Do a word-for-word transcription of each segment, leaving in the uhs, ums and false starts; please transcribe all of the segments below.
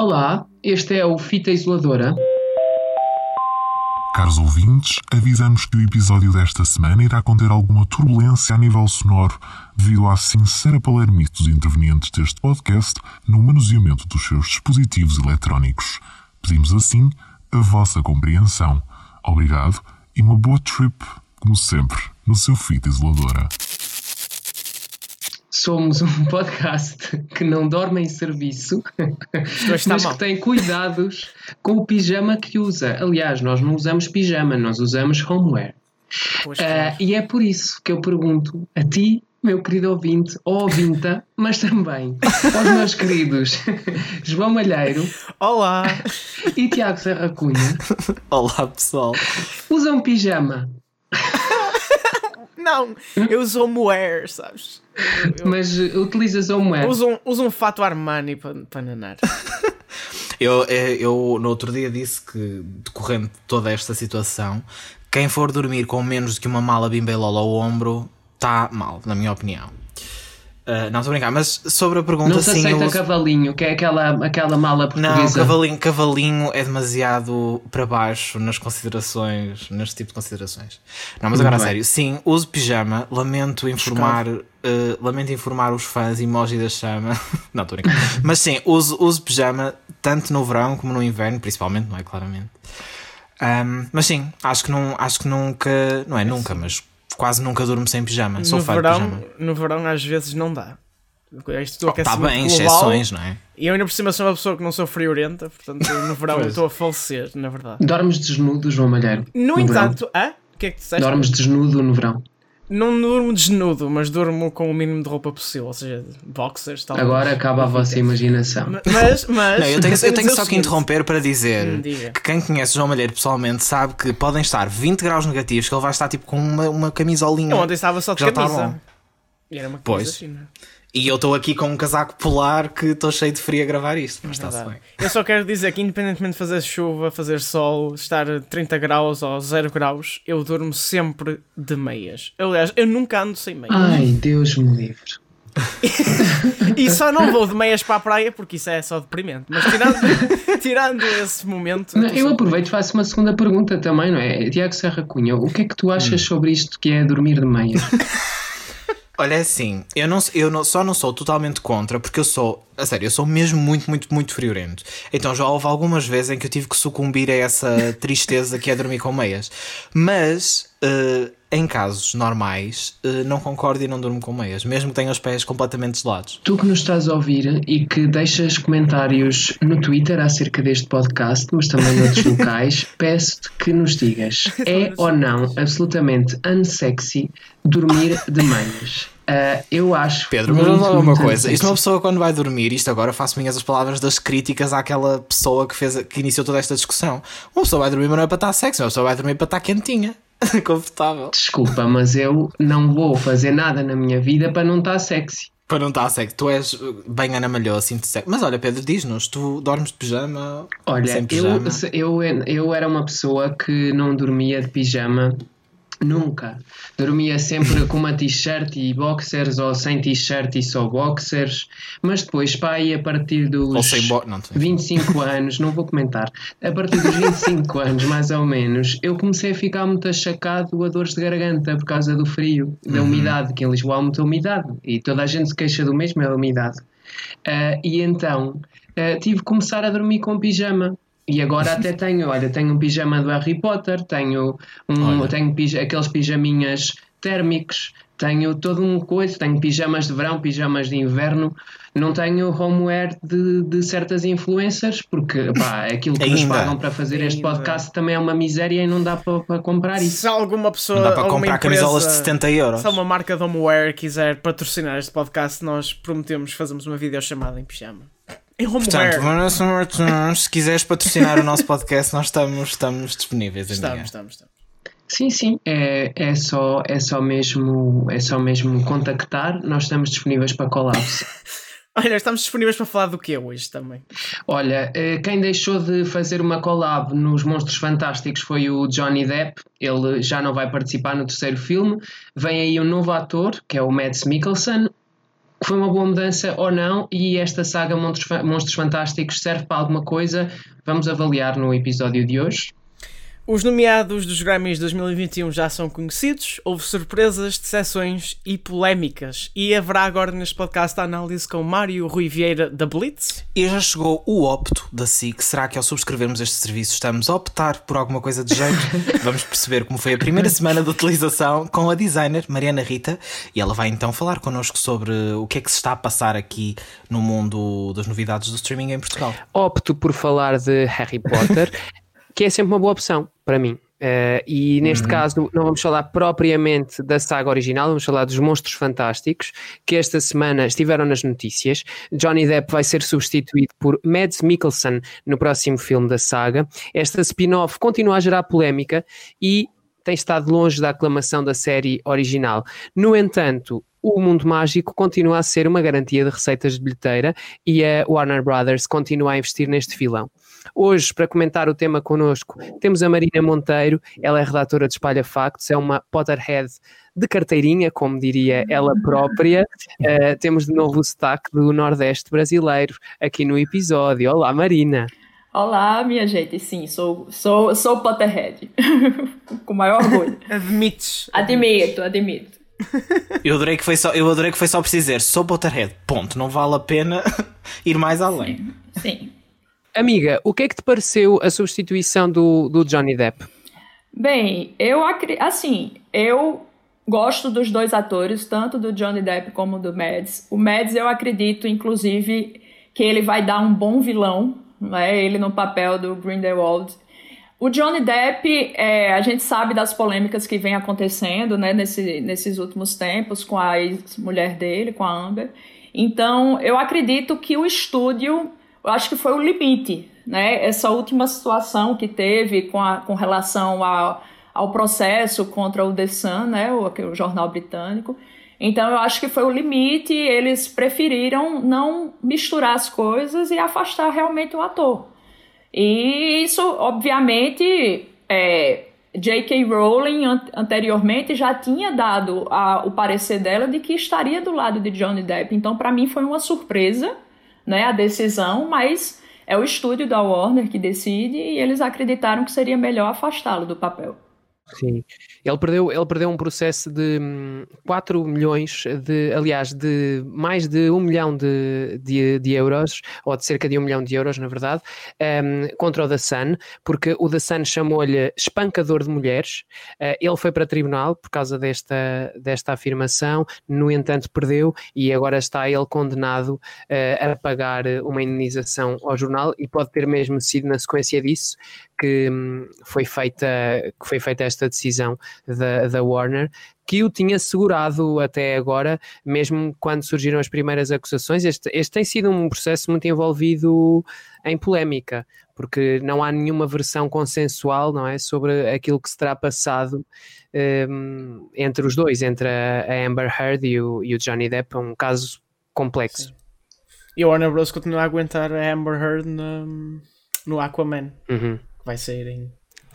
Olá, este é o Fita Isoladora. Caros ouvintes, avisamos que o episódio desta semana irá conter alguma turbulência a nível sonoro devido à sincera palermice dos intervenientes deste podcast no manuseamento dos seus dispositivos eletrónicos. Pedimos assim a vossa compreensão. Obrigado e uma boa trip, como sempre, no seu Fita Isoladora. Somos um podcast que não dorme em serviço, mas mal. que tem cuidados com o pijama que usa. Aliás, nós não usamos pijama, nós usamos homeware. Pois, Uh, claro. e é por isso que eu pergunto a ti, meu querido ouvinte, ou ouvinta, mas também aos meus queridos João Malheiro Olá! e Tiago Serra Cunha, Olá pessoal. usam pijama, Não, eu uso homeware, sabes? Eu, eu, mas uh, utilizas homeware. eu uso, um, uso um fato Armani para pa nanar. Eu, eu no outro dia disse que, decorrente de toda esta situação, quem for dormir com menos do que uma mala bimbelola ao ombro está mal, na minha opinião. Uh, não, estou a brincar, mas sobre a pergunta, Não se sim, aceita eu uso... cavalinho, que é aquela, aquela mala Não, portuguesa. cavalinho, cavalinho é demasiado para baixo nas considerações, neste tipo de considerações. Não, mas agora a Muito sério, sim, uso pijama, lamento informar, uh, lamento informar os fãs, emoji da chama. Não, estou a brincar. Mas sim, uso, uso pijama tanto no verão como no inverno, principalmente, não é? Claramente. Um, mas sim, acho que, não, acho que nunca, não é nunca, mas quase nunca durmo sem pijama. Sou No fã de verão, pijama. no verão às vezes não dá. Isto do Está aquecimento bem, global, exceções, não é? e eu ainda por cima sou uma pessoa que não sou friorenta, portanto no verão eu estou a falecer, na verdade. Dormes desnudo, João Malheiro? No, no entanto, ah? O que é que disseste? verão? Dormes desnudo no verão? Não durmo desnudo, mas durmo com o mínimo de roupa possível, ou seja, boxers, tal. Agora acaba a vossa imaginação. Mas, mas Não, eu tenho, eu tenho dizer o só que seguinte. interromper para dizer Hum, diga. que quem conhece João Malheiro pessoalmente sabe que podem estar vinte graus negativos, que ele vai estar tipo com uma, uma camisolinha. Eu ontem estava só de Já está camisa. bom. E era uma camisa Pois. fina. E eu estou aqui com um casaco polar que estou cheio de frio a gravar isto, mas está-se Verdade. bem. Eu só quero dizer que independentemente de fazer chuva, fazer sol, estar trinta graus ou zero graus, eu durmo sempre de meias. Aliás, eu nunca ando sem meias. Ai, Deus me livre. E só não vou de meias para a praia porque isso é só deprimente. Mas tirando, tirando esse momento... Não, tô eu sempre- aproveito e faço uma segunda pergunta também, não é? Tiago Serra Cunha, o que é que tu achas Hum. sobre isto que é dormir de meias? Olha, é assim, eu, não, eu não, só não sou totalmente contra, porque eu sou, a sério, eu sou mesmo muito, muito, muito friorento. Então já houve algumas vezes em que eu tive que sucumbir a essa tristeza que é dormir com meias. Mas, uh, em casos normais, uh, não concordo e não durmo com meias, mesmo que tenha os pés completamente gelados. Tu que nos estás a ouvir e que deixas comentários no Twitter acerca deste podcast, mas também noutros locais, peço-te que nos digas, é ou não absolutamente unsexy dormir de meias? Uh, eu acho Pedro, mas muito, vamos lá uma muito coisa. Isto é uma unsexy. pessoa quando vai dormir, isto agora faço minhas as palavras das críticas àquela pessoa que, fez, que iniciou toda esta discussão. Uma pessoa vai dormir, mas não é para estar sexy, uma pessoa vai dormir para estar quentinha, confortável. Desculpa, mas eu não vou fazer nada na minha vida para não estar sexy. Para não estar sexy, tu és bem Ana Malhoa, sinto sexy. Mas olha, Pedro, diz-nos, tu dormes de pijama? Olha, sem eu, pijama? eu, eu era uma pessoa que não dormia de pijama nunca. Dormia sempre com uma t-shirt e boxers ou sem t-shirt e só boxers, mas depois, pá, aí a partir dos Ou sem bo... não, tu- vinte e cinco anos, não vou comentar, a partir dos vinte e cinco anos, mais ou menos, eu comecei a ficar muito achacado a dores de garganta por causa do frio, da Uhum. umidade, que em Lisboa há muita umidade e toda a gente se queixa do mesmo, é a umidade. Ah, e então ah, tive que começar a dormir com pijama. E agora até tenho, olha, tenho um pijama do Harry Potter, tenho, um, Olha. tenho pij- aqueles pijaminhas térmicos, tenho todo um coisa, tenho pijamas de verão, pijamas de inverno, não tenho homeware de, de certas influencers, porque pá, aquilo que nos Ainda. pagam para fazer este Ainda. podcast também é uma miséria e não dá para, para comprar isso. Se alguma pessoa, Não dá para alguma comprar empresa, camisolas de setenta euros. se alguma marca de homeware quiser patrocinar este podcast, nós prometemos fazermos uma videochamada em pijama. Em homeware. Portanto, se quiseres patrocinar o nosso podcast, nós estamos, estamos disponíveis. Estamos, amiga. estamos, estamos. Sim, sim, é, é, só, é, só mesmo, é só mesmo contactar, nós estamos disponíveis para collabs. Olha, estamos disponíveis para falar do que é hoje também. Olha, eh, quem deixou de fazer uma collab nos Monstros Fantásticos foi o Johnny Depp. Ele já não vai participar no terceiro filme. Vem aí um novo ator, que é o Mads Mikkelsen. foi uma boa mudança ou não, e esta saga Monstros, Monstros Fantásticos serve para alguma coisa? Vamos avaliar no episódio de hoje. Os nomeados dos Grammys dois mil e vinte e um já são conhecidos, houve surpresas, decepções e polémicas. E haverá agora neste podcast a análise com Mário Rui Vieira da Blitz. E já chegou o opto da S I C. Será que ao subscrevermos este serviço estamos a optar por alguma coisa de jeito? Vamos perceber como foi a primeira semana de utilização com a designer Mariana Rita, e ela vai então falar connosco sobre o que é que se está a passar aqui no mundo das novidades do streaming em Portugal. Opto por falar de Harry Potter, que é sempre uma boa opção para mim. Uh, e neste uhum. caso não vamos falar propriamente da saga original, vamos falar dos Monstros Fantásticos, que esta semana estiveram nas notícias. Johnny Depp vai ser substituído por Mads Mikkelsen no próximo filme da saga. Esta spin-off continua a gerar polémica e tem estado longe da aclamação da série original. No entanto, o mundo mágico continua a ser uma garantia de receitas de bilheteira e a Warner Brothers continua a investir neste filão. Hoje, para comentar o tema connosco, temos a Marina Monteiro. Ela é redatora de Espalha Factos, é uma Potterhead de carteirinha, como diria ela própria. Uh, temos de novo o sotaque do Nordeste brasileiro aqui no episódio. Olá, Marina. Olá, minha gente. Sim, sou, sou, sou Potterhead. Com maior orgulho. Admites. Admito, admito. Eu adorei que foi só, eu adorei que foi só preciso dizer sou Potterhead, ponto, não vale a pena ir mais além. Sim, sim. Amiga, o que é que te pareceu a substituição do, do Johnny Depp? Bem, eu assim, eu gosto dos dois atores, tanto do Johnny Depp como do Mads. O Mads eu acredito, inclusive, que ele vai dar um bom vilão, né? Ele no papel do Grindelwald. O Johnny Depp, é, a gente sabe das polêmicas que vem acontecendo, né, nesse, nesses últimos tempos com a ex-mulher dele, com a Amber. Então, eu acredito que o estúdio, eu acho que foi o limite, né? Essa última situação que teve com, a, com relação a, ao processo contra o The Sun, né, o, o jornal britânico. Então, eu acho que foi o limite, eles preferiram não misturar as coisas e afastar realmente o ator. E isso, obviamente, é, J K. Rowling an- anteriormente já tinha dado a, o parecer dela de que estaria do lado de Johnny Depp. Então, para mim, foi uma surpresa, né, a decisão, mas é o estúdio da Warner que decide e eles acreditaram que seria melhor afastá-lo do papel. Sim, ele perdeu, ele perdeu um processo de hum, quatro milhões, de, aliás, de mais de um milhão de, de, de euros, ou de cerca de um milhão de euros, na verdade, um, contra o The Sun, porque o The Sun chamou-lhe espancador de mulheres. Uh, ele foi para tribunal por causa desta, desta afirmação, no entanto perdeu e agora está ele condenado uh, a pagar uma indenização ao jornal e pode ter mesmo sido na sequência disso que hum, foi feita, que foi feita esta decisão da, da Warner, que o tinha segurado até agora, mesmo quando surgiram as primeiras acusações. Este, este tem sido um processo muito envolvido em polémica, porque não há nenhuma versão consensual, não é, sobre aquilo que se terá passado um, entre os dois, entre a, a Amber Heard e o, e o Johnny Depp. É um caso complexo. Sim. E a Warner Bros. Continua a aguentar a Amber Heard no, no Aquaman. Uhum. Vai sair em...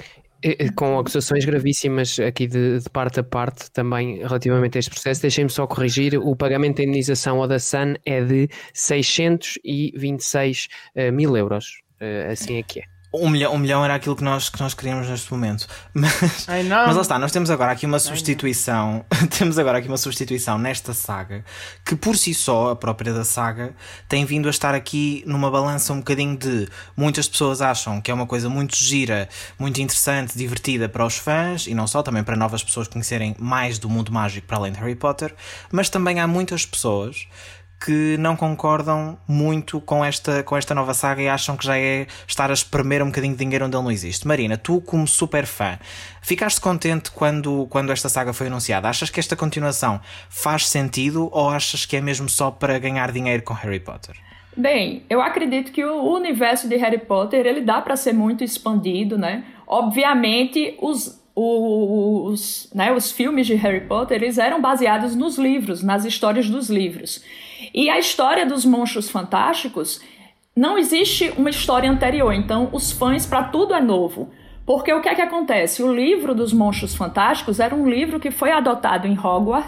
Com acusações gravíssimas aqui de, de parte a parte também relativamente a este processo. Deixem-me só corrigir, o pagamento de indenização ao da Sun é de seiscentos e vinte e seis uh, mil euros, uh, assim é que é. Um milhão, um milhão era aquilo que nós, que nós queríamos neste momento. Mas, mas lá está, nós temos agora aqui uma substituição. Temos agora aqui uma substituição nesta saga que por si só, a própria da saga, tem vindo a estar aqui numa balança um bocadinho de... Muitas pessoas acham que é uma coisa muito gira, muito interessante, divertida para os fãs e não só, também para novas pessoas conhecerem mais do mundo mágico para além de Harry Potter, mas também há muitas pessoas que não concordam muito com esta, com esta nova saga e acham que já é estar a espremer um bocadinho de dinheiro onde ele não existe. Marina, tu como super fã, ficaste contente quando, quando esta saga foi anunciada? Achas que esta continuação faz sentido ou achas que é mesmo só para ganhar dinheiro com Harry Potter? Bem, eu acredito que o universo de Harry Potter ele dá para ser muito expandido, né? Obviamente, os... Os, né, os filmes de Harry Potter eles eram baseados nos livros, nas histórias dos livros. E a história dos Monstros Fantásticos, não existe uma história anterior, então os fãs, para tudo é novo. Porque o que é que acontece? O livro dos Monstros Fantásticos era um livro que foi adotado em Hogwarts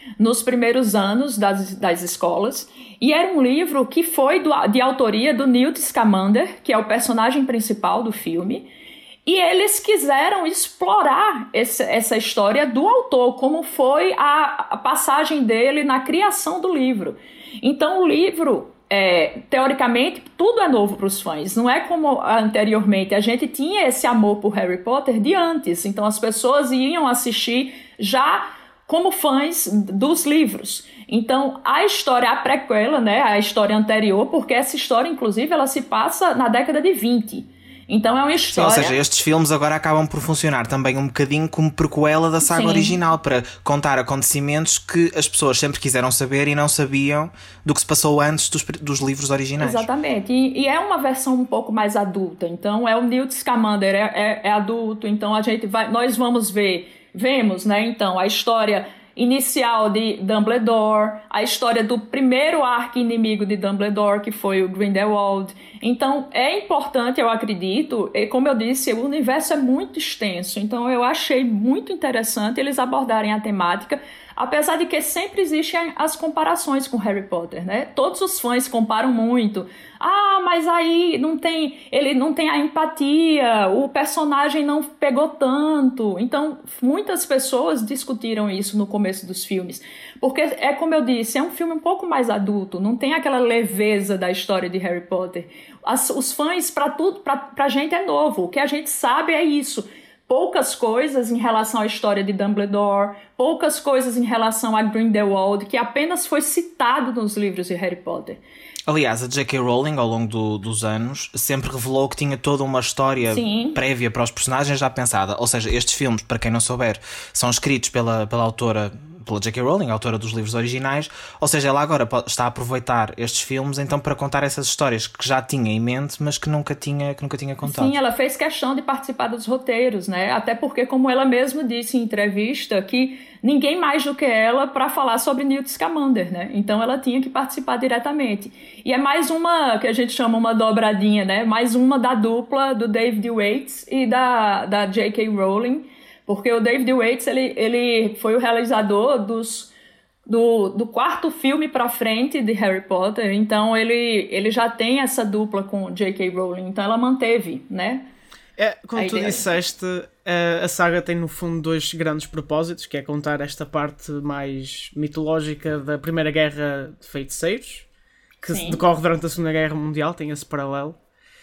nos primeiros anos das, das escolas. E era um livro que foi do, de autoria do Newt Scamander, que é o personagem principal do filme. E eles quiseram explorar esse, essa história do autor, como foi a, a passagem dele na criação do livro. Então o livro... É, teoricamente, tudo é novo para os fãs. Não é como anteriormente. A gente tinha esse amor por Harry Potter de antes. Então, as pessoas iam assistir já como fãs dos livros. Então, a história, a prequela, né, a história anterior, porque essa história, inclusive, ela se passa na década de vinte. Então é uma história... Sim, ou seja, estes filmes agora acabam por funcionar também um bocadinho como prequela da saga Sim. original, para contar acontecimentos que as pessoas sempre quiseram saber e não sabiam do que se passou antes dos, dos livros originais. Exatamente, e, e é uma versão um pouco mais adulta. Então é o Newt Scamander, é, é, é adulto, então a gente vai, nós vamos ver, vemos, né, então, a história... inicial de Dumbledore, a história do primeiro arqui-inimigo de Dumbledore, que foi o Grindelwald. Então, é importante, eu acredito, e como eu disse, o universo é muito extenso, então eu achei muito interessante eles abordarem a temática, apesar de que sempre existem as comparações com Harry Potter, né? Todos os fãs comparam muito. Ah, mas aí não tem, ele não tem a empatia, o personagem não pegou tanto. Então, muitas pessoas discutiram isso no começo dos filmes. Porque, é como eu disse, é um filme um pouco mais adulto, não tem aquela leveza da história de Harry Potter. As, os fãs, para tudo, para pra gente é novo. O que a gente sabe é isso. Poucas coisas em relação à história de Dumbledore, poucas coisas em relação a Grindelwald, que apenas foi citado nos livros de Harry Potter. Aliás, a J K. Rowling, ao longo do, dos anos, sempre revelou que tinha toda uma história Sim. prévia para os personagens já pensada. Ou seja, estes filmes, para quem não souber, são escritos pela, pela autora... pela J K. Rowling, autora dos livros originais, ou seja, ela agora está a aproveitar estes filmes então para contar essas histórias que já tinha em mente, mas que nunca tinha, que nunca tinha contado. Sim, ela fez questão de participar dos roteiros, né? Até porque, como ela mesma disse em entrevista, que ninguém mais do que ela para falar sobre Newt Scamander, né? Então ela tinha que participar diretamente. E é mais uma, que a gente chama uma dobradinha, né? Mais uma da dupla do David Yates e da, da J K. Rowling, porque o David Yates, ele, ele foi o realizador dos, do, do quarto filme pra frente de Harry Potter, então ele, ele já tem essa dupla com J K. Rowling, então ela manteve, né? É, como tu disseste, a, a saga tem no fundo dois grandes propósitos, que é contar esta parte mais mitológica da Primeira Guerra de Feiticeiros, que Sim. decorre durante a Segunda Guerra Mundial, tem esse paralelo.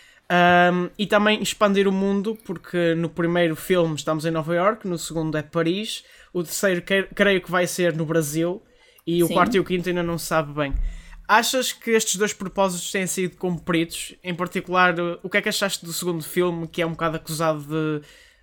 Um, e também expandir o mundo, porque no primeiro filme estamos em Nova Iorque, no segundo é Paris, o terceiro creio que vai ser no Brasil, e Sim. o quarto e o quinto ainda não se sabe bem. Achas que estes dois propósitos têm sido cumpridos? Em particular, o que é que achaste do segundo filme, que é um bocado acusado de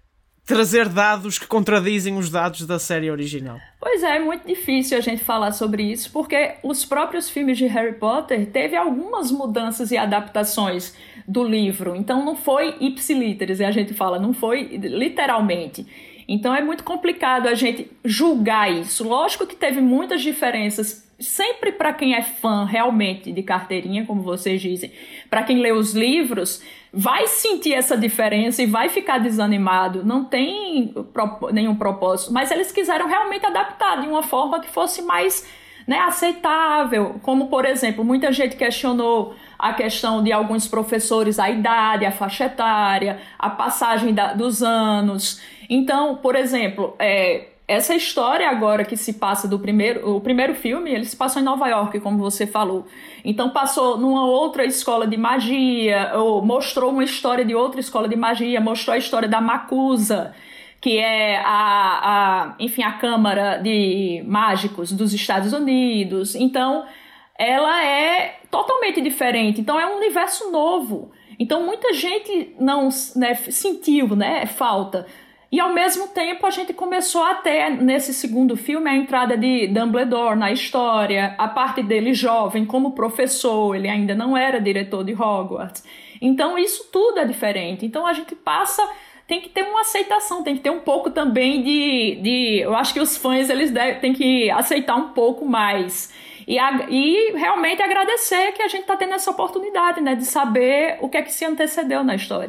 trazer dados que contradizem os dados da série original? Pois é, é muito difícil a gente falar sobre isso, porque os próprios filmes de Harry Potter teve algumas mudanças e adaptações do livro, então não foi ipsiliteris, a gente fala, não foi literalmente. Então é muito complicado a gente julgar isso. Lógico que teve muitas diferenças, sempre para quem é fã realmente de carteirinha, como vocês dizem, para quem lê os livros, vai sentir essa diferença e vai ficar desanimado, não tem nenhum propósito, mas eles quiseram realmente adaptar de uma forma que fosse mais, né, aceitável, como por exemplo, muita gente questionou a questão de alguns professores, a idade, a faixa etária, a passagem da, dos anos. Então, por exemplo, é, essa história agora que se passa do primeiro, o primeiro filme, ele se passou em Nova York, como você falou. Então passou numa outra escola de magia, ou mostrou uma história de outra escola de magia, mostrou a história da Macusa, que é a, a, enfim, a Câmara de Mágicos dos Estados Unidos. Então, ela é totalmente diferente. Então, é um universo novo. Então, muita gente não, né, sentiu, né, falta. E, ao mesmo tempo, a gente começou a ter, nesse segundo filme, a entrada de Dumbledore na história, a parte dele jovem como professor, ele ainda não era diretor de Hogwarts. Então, isso tudo é diferente. Então, a gente passa... Tem que ter uma aceitação, tem que ter um pouco também de... de eu acho que os fãs, eles devem, têm que aceitar um pouco mais. E, a, e realmente agradecer que a gente está tendo essa oportunidade, né, de saber o que é que se antecedeu na história.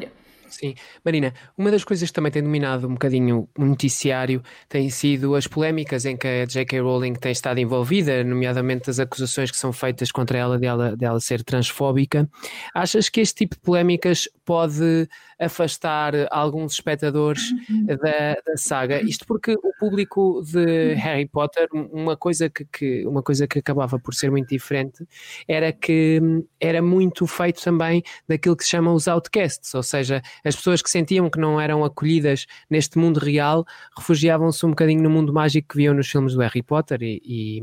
Sim. Marina, uma das coisas que também tem dominado um bocadinho o noticiário tem sido as polémicas em que a J K. Rowling tem estado envolvida, nomeadamente as acusações que são feitas contra ela de ela, de ela ser transfóbica. Achas que este tipo de polémicas pode afastar alguns espectadores da, da saga? Isto porque o público de Harry Potter, uma coisa que, que, uma coisa que acabava por ser muito diferente, era que era muito feito também daquilo que se chama os outcasts, ou seja, as pessoas que sentiam que não eram acolhidas neste mundo real refugiavam-se um bocadinho no mundo mágico que viam nos filmes do Harry Potter e, e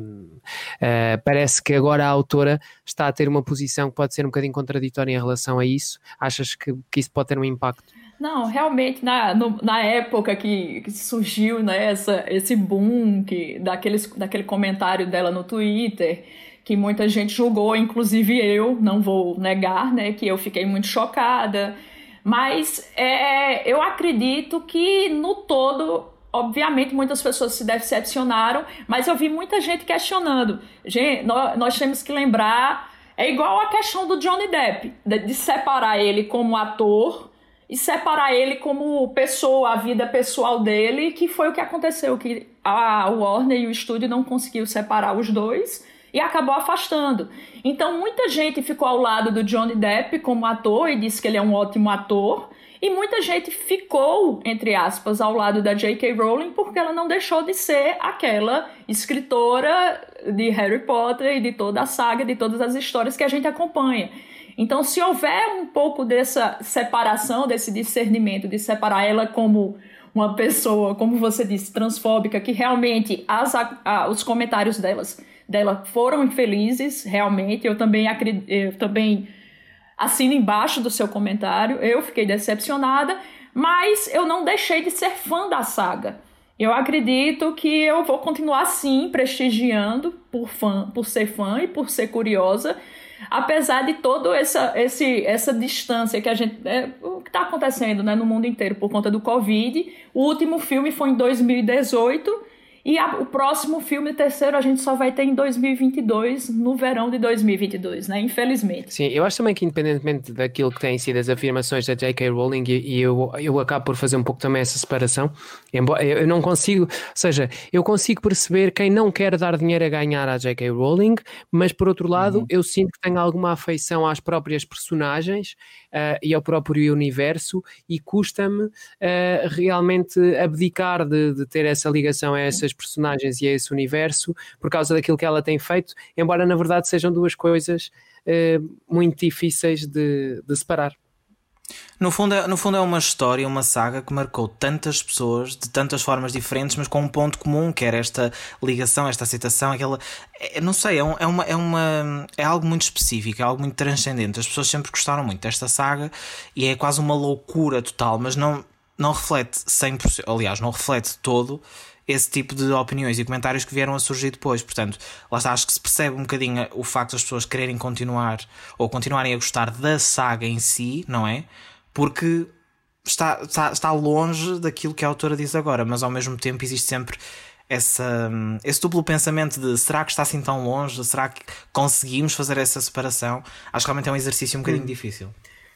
uh, parece que agora a autora está a ter uma posição que pode ser um bocadinho contraditória em relação a isso. Achas que, que isso pode ter um impacto? Não, realmente, na, no, na época que, que surgiu, né, essa, esse boom que, daqueles, daquele comentário dela no Twitter, que muita gente julgou, inclusive eu, não vou negar, né, que eu fiquei muito chocada. Mas é, eu acredito que, no todo, obviamente, muitas pessoas se decepcionaram, mas eu vi muita gente questionando. Gente, nós, nós temos que lembrar, é igual a questão do Johnny Depp, de, de separar ele como ator e separar ele como pessoa, a vida pessoal dele, que foi o que aconteceu, que a Warner e o estúdio não conseguiu separar os dois e acabou afastando. Então muita gente ficou ao lado do Johnny Depp como ator e disse que ele é um ótimo ator, e muita gente ficou, entre aspas, ao lado da J K. Rowling porque ela não deixou de ser aquela escritora de Harry Potter e de toda a saga, de todas as histórias que a gente acompanha. Então, se houver um pouco dessa separação, desse discernimento, de separar ela como uma pessoa, como você disse, transfóbica, que realmente as, a, os comentários delas, dela foram infelizes, realmente, eu também, acredito, eu também assino embaixo do seu comentário, eu fiquei decepcionada, mas eu não deixei de ser fã da saga. Eu acredito que eu vou continuar, sim, prestigiando por, fã, por ser fã e por ser curiosa, apesar de toda essa, esse, essa distância que a gente... É, o que está acontecendo, né, no mundo inteiro por conta do Covid. O último filme foi em dois mil e dezoito e a, o próximo filme, o terceiro, a gente só vai ter em dois mil e vinte e dois, no verão de dois mil e vinte e dois, né? Infelizmente. Sim, eu acho também que, independentemente daquilo que têm sido as afirmações da J K. Rowling, e eu, eu acabo por fazer um pouco também essa separação, embora eu não consigo, ou seja, eu consigo perceber quem não quer dar dinheiro a ganhar à J K. Rowling, mas por outro lado, uhum. eu sinto que tenho alguma afeição às próprias personagens uh, e ao próprio universo, e custa-me uh, realmente abdicar de, de ter essa ligação a essas personagens e a esse universo por causa daquilo que ela tem feito, embora na verdade sejam duas coisas uh, muito difíceis de, de separar. No fundo, é, no fundo é uma história, uma saga que marcou tantas pessoas de tantas formas diferentes, mas com um ponto comum, que era esta ligação, esta aceitação, aquela, é, não sei, é, um, é, uma, é, uma, é algo muito específico, é algo muito transcendente. As pessoas sempre gostaram muito desta saga e é quase uma loucura total, mas não, não reflete cem por cento, aliás, não reflete todo esse tipo de opiniões e comentários que vieram a surgir depois. Portanto, lá está, acho que se percebe um bocadinho o facto das pessoas quererem continuar ou continuarem a gostar da saga em si, não é? Porque está, está, está longe daquilo que a autora diz agora, mas ao mesmo tempo existe sempre essa, esse duplo pensamento de será que está assim tão longe? Será que conseguimos fazer essa separação? Acho que realmente é um exercício um bocadinho hum. difícil.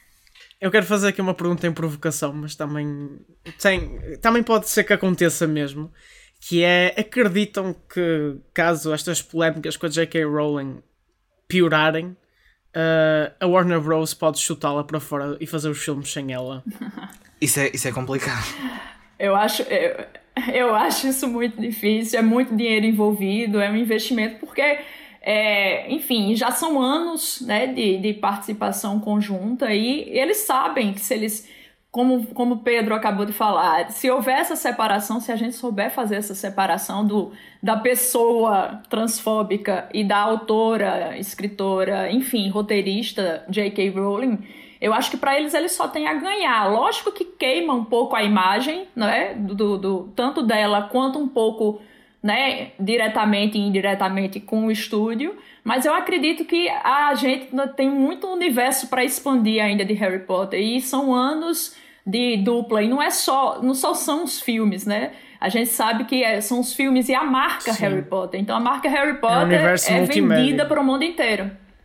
Eu quero fazer aqui uma pergunta em provocação, mas também, tem, também pode ser que aconteça mesmo, que é, acreditam que caso estas polémicas com a J K. Rowling piorarem, uh, a Warner Bros. Pode chutá-la para fora e fazer os filmes sem ela? Isso é, isso é complicado. Eu acho, eu, eu acho isso muito difícil, é muito dinheiro envolvido, é um investimento, porque... É, enfim, já são anos, né, de, de participação conjunta e eles sabem que se eles, como, como o Pedro acabou de falar, se houver essa separação, se a gente souber fazer essa separação do, da pessoa transfóbica e da autora, escritora, enfim, roteirista J K. Rowling, eu acho que para eles eles só têm a ganhar. Lógico que queima um pouco a imagem, né, do, do, tanto dela quanto um pouco... né, diretamente e indiretamente com o estúdio, mas eu acredito que a gente tem muito universo para expandir ainda de Harry Potter, e são anos de dupla, e não é só, não só são os filmes, né? A gente sabe que é, são os filmes e a marca Sim. Harry Potter, então a marca Harry Potter é, é vendida para o mundo inteiro.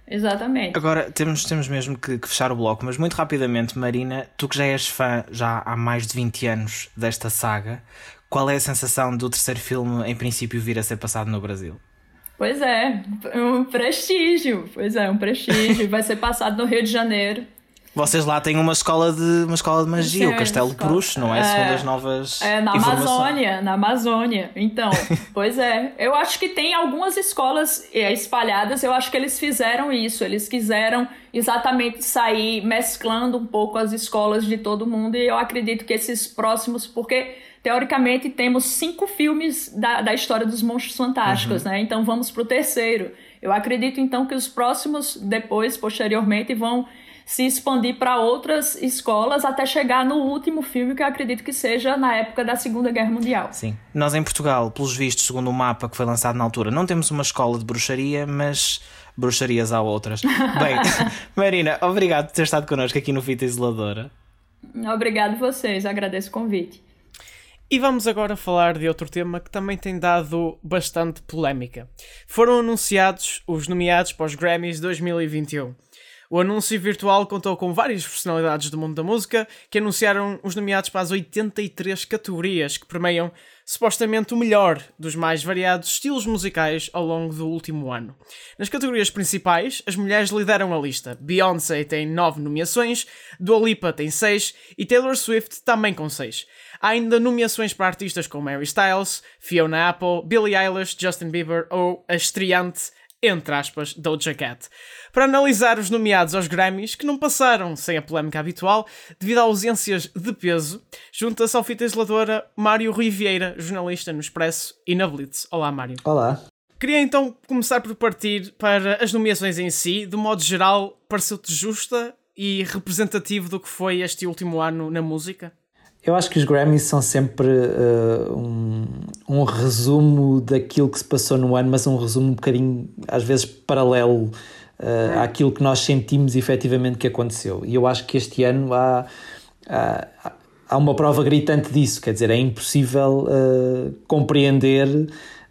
Exatamente. Agora temos, temos mesmo que, que fechar o bloco, mas muito rapidamente, Marina, tu que já és fã já há mais de vinte anos desta saga, qual é a sensação do terceiro filme em princípio vir a ser passado no Brasil? Pois é, um prestígio, pois é, um prestígio, vai ser passado no Rio de Janeiro. Vocês lá têm uma escola de, uma escola de magia, Sim, o Castelo de Bruxo, não é? é? Segundo as novas É, na Amazônia, na Amazônia. Então, pois é. Eu acho que tem algumas escolas espalhadas, eu acho que eles fizeram isso. Eles quiseram exatamente sair mesclando um pouco as escolas de todo mundo. E eu acredito que esses próximos... Porque, teoricamente, temos cinco filmes da, da história dos Monstros Fantásticos, uhum. né? Então, vamos pro terceiro. Eu acredito, então, que os próximos, depois, posteriormente, vão... se expandir para outras escolas até chegar no último filme, que eu acredito que seja na época da Segunda Guerra Mundial. Sim. Nós em Portugal, pelos vistos, segundo o mapa que foi lançado na altura, não temos uma escola de bruxaria, mas bruxarias há outras. Bem, Marina, obrigado por ter estado connosco aqui no Fita Isoladora. Obrigado vocês, agradeço o convite. E vamos agora falar de outro tema que também tem dado bastante polémica. Foram anunciados os nomeados para os Grammys dois mil e vinte e um. O anúncio virtual contou com várias personalidades do mundo da música que anunciaram os nomeados para as oitenta e três categorias que premiam supostamente o melhor dos mais variados estilos musicais ao longo do último ano. Nas categorias principais, as mulheres lideram a lista. Beyoncé tem nove nomeações, Dua Lipa tem seis e Taylor Swift também com seis. Há ainda nomeações para artistas como Harry Styles, Fiona Apple, Billie Eilish, Justin Bieber ou a estreante, entre aspas, Doja Cat. Para analisar os nomeados aos Grammys, que não passaram sem a polémica habitual, devido a ausências de peso, junta-se ao Fita Isoladora Mário Rui Vieira, jornalista no Expresso e na Blitz. Olá, Mário. Olá. Queria então começar por partir para as nomeações em si. De modo geral, pareceu-te justa e representativo do que foi este último ano na música? Eu acho que os Grammys são sempre uh, um, um resumo daquilo que se passou no ano, mas um resumo um bocadinho, às vezes, paralelo uh, àquilo que nós sentimos efetivamente que aconteceu. E eu acho que este ano há, há, há uma prova gritante disso, quer dizer, é impossível uh, compreender uh,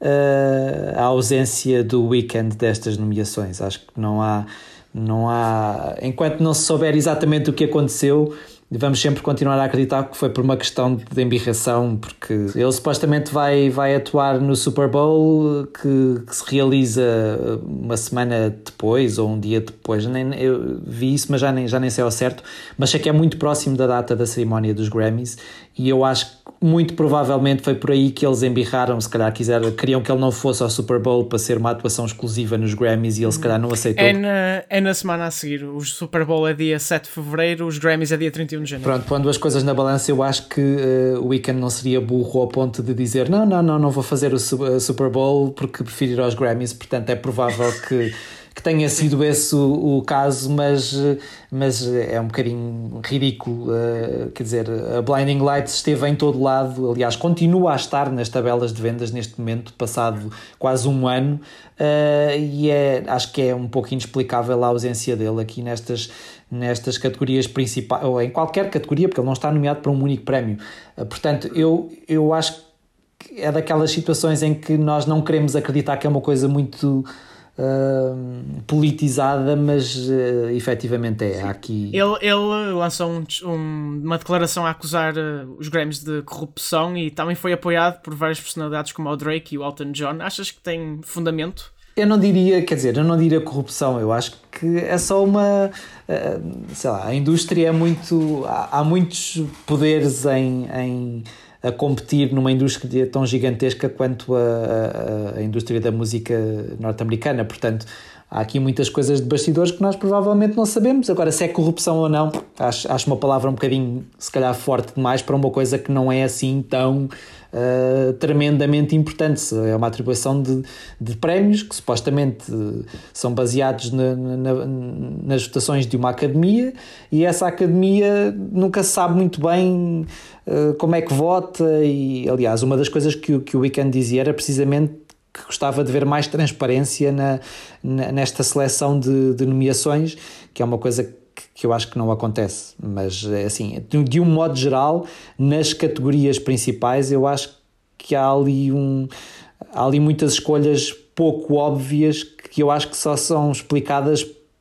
a ausência do Weeknd destas nomeações. Acho que não há, não há... Enquanto não se souber exatamente o que aconteceu, vamos sempre continuar a acreditar que foi por uma questão de embirração, porque ele supostamente vai, vai atuar no Super Bowl que, que se realiza uma semana depois ou um dia depois. Nem, eu vi isso, mas já nem, já nem sei ao certo, mas sei que é muito próximo da data da cerimónia dos Grammys e eu acho que muito provavelmente foi por aí que eles embirraram. Se calhar quiseram, queriam que ele não fosse ao Super Bowl para ser uma atuação exclusiva nos Grammys e ele se calhar não aceitou. É na, é na semana a seguir. O Super Bowl é dia sete de fevereiro, os Grammys é dia trinta e um de janeiro. Pronto, pondo as coisas na balança, eu acho que uh, o Weeknd não seria burro ao ponto de dizer não, não, não, não vou fazer o Super Bowl porque prefiro ir aos Grammys. Portanto é provável que que tenha sido esse o, o caso, mas, mas é um bocadinho ridículo. Uh, quer dizer, a Blinding Lights esteve em todo lado, aliás, continua a estar nas tabelas de vendas neste momento, passado quase um ano, uh, e é, acho que é um pouco inexplicável a ausência dele aqui nestas, nestas categorias principais, ou em qualquer categoria, porque ele não está nomeado para um único prémio. Uh, portanto, eu, eu acho que é daquelas situações em que nós não queremos acreditar que é uma coisa muito... Uh, politizada, mas uh, efetivamente é. Há aqui... Ele, ele lançou um, um, uma declaração a acusar uh, os Grammys de corrupção e também foi apoiado por várias personalidades como o Drake e o Elton John. Achas que tem fundamento? Eu não diria, quer dizer, eu não diria corrupção, eu acho que é só uma, uh, sei lá, a indústria é muito, há, há muitos poderes em, em a competir numa indústria tão gigantesca quanto a, a, a indústria da música norte-americana, portanto há aqui muitas coisas de bastidores que nós provavelmente não sabemos. Agora, se é corrupção ou não, acho, acho uma palavra um bocadinho, se calhar, forte demais para uma coisa que não é assim tão uh, tremendamente importante. É uma atribuição de, de prémios que supostamente são baseados na, na, nas votações de uma academia, e essa academia nunca se sabe muito bem uh, como é que vota. E, aliás, uma das coisas que, que o Weeknd dizia era precisamente que gostava de ver mais transparência na, na, nesta seleção de, de nomeações, que é uma coisa que, que eu acho que não acontece. Mas, assim, de, de um modo geral, nas categorias principais, eu acho que há ali, um, há ali muitas escolhas pouco óbvias que eu acho que só são explicadas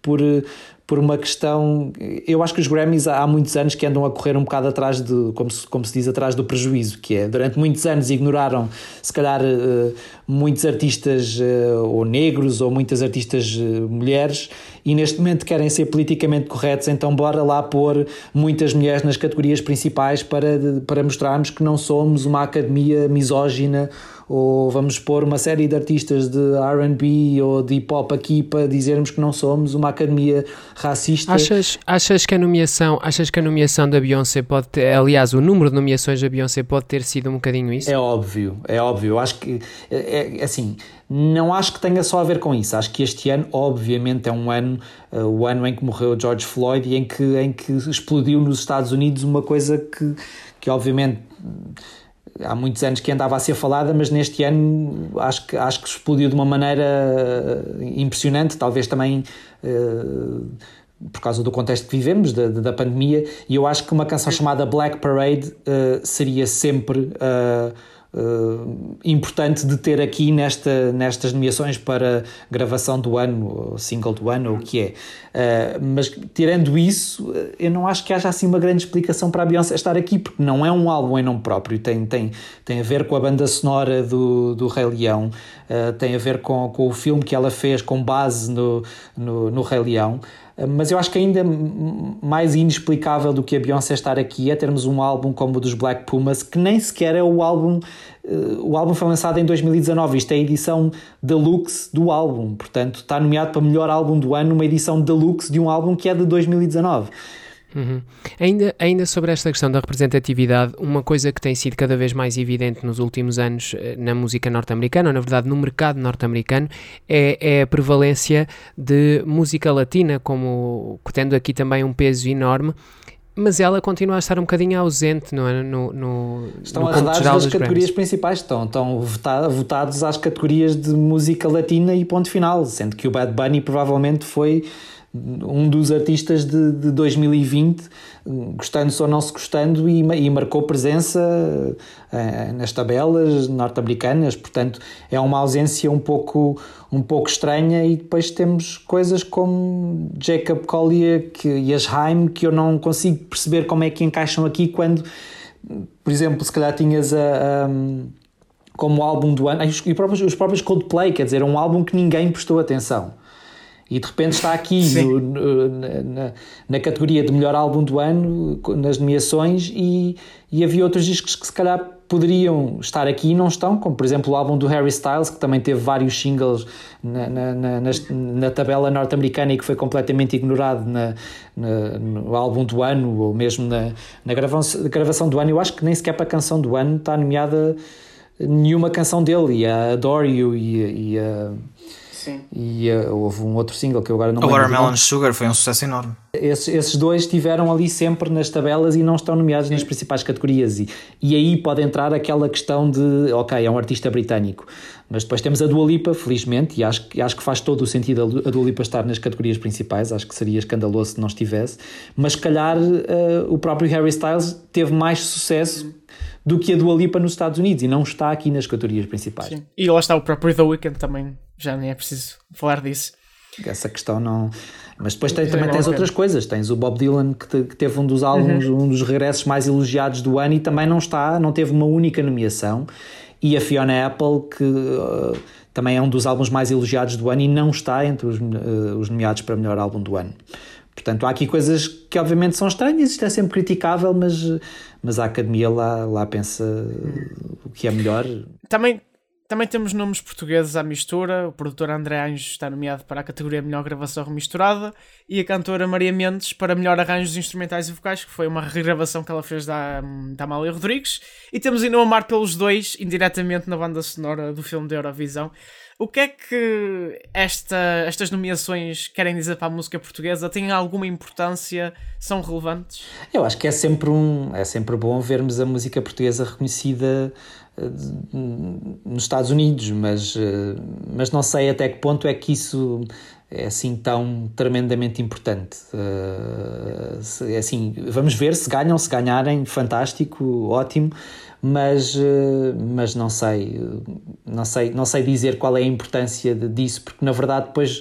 por, por uma questão... Eu acho que os Grammys há muitos anos que andam a correr um bocado atrás de, como se, como se diz, atrás do prejuízo, que é, durante muitos anos ignoraram, se calhar, muitos artistas ou negros ou muitas artistas mulheres, e neste momento querem ser politicamente corretos, então bora lá pôr muitas mulheres nas categorias principais para, para mostrarmos que não somos uma academia misógina, ou vamos pôr uma série de artistas de R and B ou de hip-hop aqui para dizermos que não somos uma academia racista. Achas, achas, que a nomeação, achas que a nomeação da Beyoncé pode ter, aliás, o número de nomeações da Beyoncé pode ter sido um bocadinho isso? É óbvio, é óbvio. Eu acho que, é, é, assim, não acho que tenha só a ver com isso. Acho que este ano, obviamente, é um ano, uh, o ano em que morreu George Floyd e em que, em que explodiu nos Estados Unidos uma coisa que, que obviamente... há muitos anos que andava a ser falada, mas neste ano acho que, acho que explodiu de uma maneira impressionante, talvez também uh, por causa do contexto que vivemos, da, da pandemia, e eu acho que uma canção chamada Black Parade uh, seria sempre uh, uh, importante de ter aqui nesta, nestas nomeações para gravação do ano, ou single do ano, ou o que é. Uh, mas tirando isso, eu não acho que haja assim uma grande explicação para a Beyoncé estar aqui, porque não é um álbum em nome próprio, tem, tem, tem a ver com a banda sonora do, do Rei Leão, uh, tem a ver com, com o filme que ela fez com base no, no, no Rei Leão. Mas eu acho que ainda mais inexplicável do que a Beyoncé estar aqui é termos um álbum como o dos Black Pumas, que nem sequer é o álbum. O álbum foi lançado em dois mil e dezanove, isto é a edição deluxe do álbum, portanto está nomeado para melhor álbum do ano, uma edição deluxe de um álbum que é de dois mil e dezanove. Uhum. Ainda, ainda sobre esta questão da representatividade, uma coisa que tem sido cada vez mais evidente nos últimos anos na música norte-americana, ou na verdade no mercado norte-americano, é, é a prevalência de música latina, como tendo aqui também um peso enorme, mas ela continua a estar um bocadinho ausente no, no, no, estão no arredados das categorias principais, estão, estão votados, votados às categorias de música latina e ponto final, sendo que o Bad Bunny provavelmente foi um dos artistas de, de dois mil e vinte, gostando-se ou não se gostando, e, e marcou presença uh, nas tabelas norte-americanas, portanto é uma ausência um pouco, um pouco estranha. E depois temos coisas como Jacob Collier que, e as Haim, que eu não consigo perceber como é que encaixam aqui, quando, por exemplo, se calhar tinhas a... a como álbum do ano, e próprios, os próprios Coldplay, quer dizer, um álbum que ninguém prestou atenção. E de repente está aqui no, no, na, na categoria de melhor álbum do ano, nas nomeações, e, e havia outros discos que se calhar poderiam estar aqui e não estão, como por exemplo o álbum do Harry Styles, que também teve vários singles na, na, na, na, na tabela norte-americana e que foi completamente ignorado na, na, no álbum do ano, ou mesmo na, na gravação, gravação do ano. Eu acho que nem sequer para a canção do ano está nomeada nenhuma canção dele, e a Adore You e, e a... Sim. E uh, houve um outro single que eu agora não me lembro. O Watermelon Sugar foi um sucesso enorme. Esses, esses dois estiveram ali sempre nas tabelas e não estão nomeados Sim. nas principais categorias. E, e aí pode entrar aquela questão de, ok, é um artista britânico. Mas depois temos a Dua Lipa, felizmente, e acho, acho que faz todo o sentido a Dua Lipa estar nas categorias principais. Acho que seria escandaloso se não estivesse. Mas se calhar uh, o próprio Harry Styles teve mais sucesso do que a Dua Lipa nos Estados Unidos e não está aqui nas categorias principais. Sim. E lá está o próprio The Weeknd também, já nem é preciso falar disso. Essa questão não... Mas depois tem, também tens outras coisas. Tens o Bob Dylan, que, te, que teve um dos álbuns, uhum. um dos regressos mais elogiados do ano, e também não está, não teve uma única nomeação. E a Fiona Apple, que uh, também é um dos álbuns mais elogiados do ano e não está entre os, uh, os nomeados para melhor álbum do ano. Portanto, há aqui coisas que obviamente são estranhas, isto é sempre criticável, mas, mas a Academia lá, lá pensa o que é melhor. Também, também temos nomes portugueses à mistura. O produtor André Anjos está nomeado para a categoria Melhor Gravação Remisturada, e a cantora Maria Mendes para Melhor Arranjos Instrumentais e Vocais, que foi uma regravação que ela fez da, da Amália Rodrigues. E temos ainda o Amar pelos Dois, indiretamente na banda sonora do filme da Eurovisão. O que é que esta, estas nomeações querem dizer para a música portuguesa? Têm alguma importância? São relevantes? Eu acho que é sempre, um, é sempre bom vermos a música portuguesa reconhecida uh, nos Estados Unidos, mas, uh, mas não sei até que ponto é que isso é assim tão tremendamente importante. Uh, se, assim, vamos ver, se ganham, se ganharem, fantástico, ótimo. Mas, mas não sei, não sei, não sei dizer qual é a importância disso, porque na verdade depois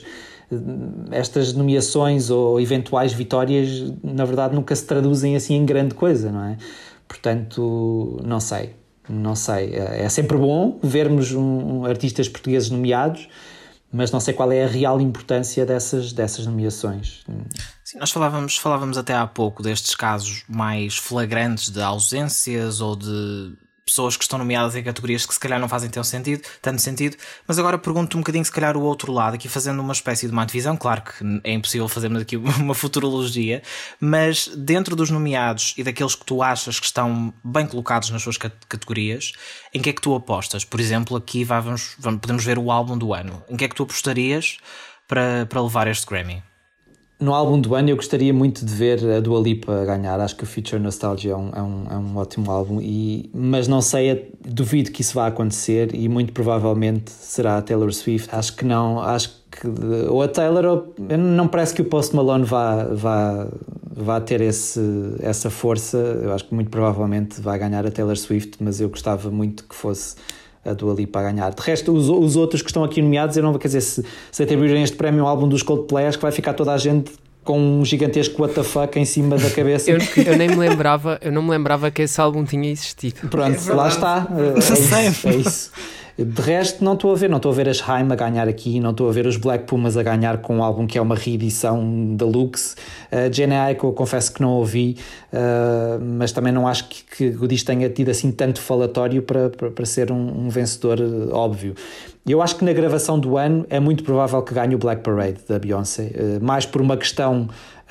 estas nomeações ou eventuais vitórias, na verdade, nunca se traduzem assim em grande coisa, não é? Portanto, não sei, não sei. É sempre bom vermos um, um, artistas portugueses nomeados, mas não sei qual é a real importância dessas, dessas nomeações. Sim, nós falávamos, falávamos até há pouco destes casos mais flagrantes de ausências ou de pessoas que estão nomeadas em categorias que se calhar não fazem tanto sentido, tanto sentido, mas agora pergunto um bocadinho se calhar o outro lado, aqui fazendo uma espécie de uma divisão. Claro que é impossível fazermos aqui uma futurologia, mas dentro dos nomeados e daqueles que tu achas que estão bem colocados nas suas categorias, em que é que tu apostas? Por exemplo, aqui vamos, vamos, podemos ver o álbum do ano. Em que é que tu apostarias para, para levar este Grammy? No álbum do ano eu gostaria muito de ver a Dua Lipa ganhar. Acho que o Future Nostalgia é um, é um, é um ótimo álbum, e, mas não sei, duvido que isso vá acontecer, e muito provavelmente será a Taylor Swift. Acho que não, acho que ou a Taylor ou, não parece que o Post Malone vá, vá, vá ter esse, essa força. Eu acho que muito provavelmente vai ganhar a Taylor Swift, mas eu gostava muito que fosse a Dua Lipa a ganhar. De resto, os, os outros que estão aqui nomeados, eu não vou, quer dizer, se, se atribuírem este prémio ao álbum dos Coldplay, acho que vai ficar toda a gente com um gigantesco what the fuck em cima da cabeça. eu, eu nem me lembrava, eu não me lembrava que esse álbum tinha existido. Pronto, é lá está. É isso, é isso. De resto, não estou a ver, não estou a ver as Haim a ganhar aqui, não estou a ver os Black Pumas a ganhar com um álbum que é uma reedição deluxe. Uh, Jhené Aiko, eu confesso que não ouvi, uh, mas também não acho que, que o disco tenha tido assim tanto falatório para, para, para ser um, um vencedor óbvio. Eu acho que na gravação do ano é muito provável que ganhe o Black Parade da Beyoncé, uh, mais por uma questão,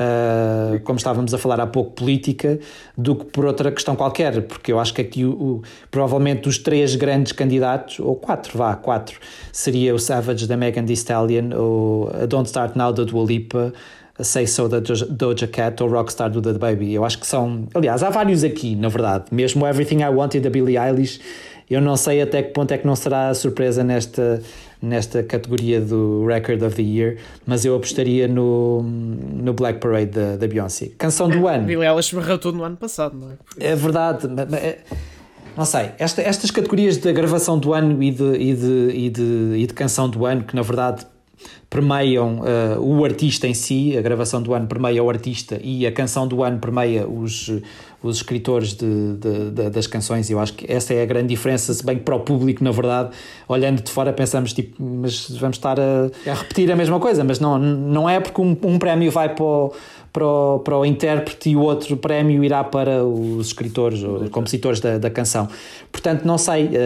Uh, como estávamos a falar há pouco, política, do que por outra questão qualquer, porque eu acho que aqui o, o, provavelmente os três grandes candidatos, ou quatro, vá, quatro, seria o Savage da Megan Thee Stallion, ou a Don't Start Now da Dua Lipa, a Say So da Doja Cat, ou Rockstar do DaBaby. Eu acho que são, aliás, há vários aqui, na verdade, mesmo Everything I Wanted da Billie Eilish. Eu não sei até que ponto é que não será surpresa nesta, nesta categoria do Record of the Year, mas eu apostaria no, no Black Parade da, da Beyoncé. Canção do ano. Billie Eilish barrou tudo no ano passado, não é? É verdade. Não sei, esta, estas categorias da gravação do ano e de, e, de, e, de, e de canção do ano, que na verdade permeiam uh, o artista em si, a gravação do ano permeia o artista e a canção do ano permeia os, os escritores de, de, de, das canções. Eu acho que essa é a grande diferença, se bem que para o público, na verdade, olhando de fora pensamos tipo, mas vamos estar a, a repetir a mesma coisa, mas não, não é porque um, um prémio vai para o, para, o, para o intérprete e o outro prémio irá para os escritores ou os compositores da, da canção. Portanto, não sei, uh,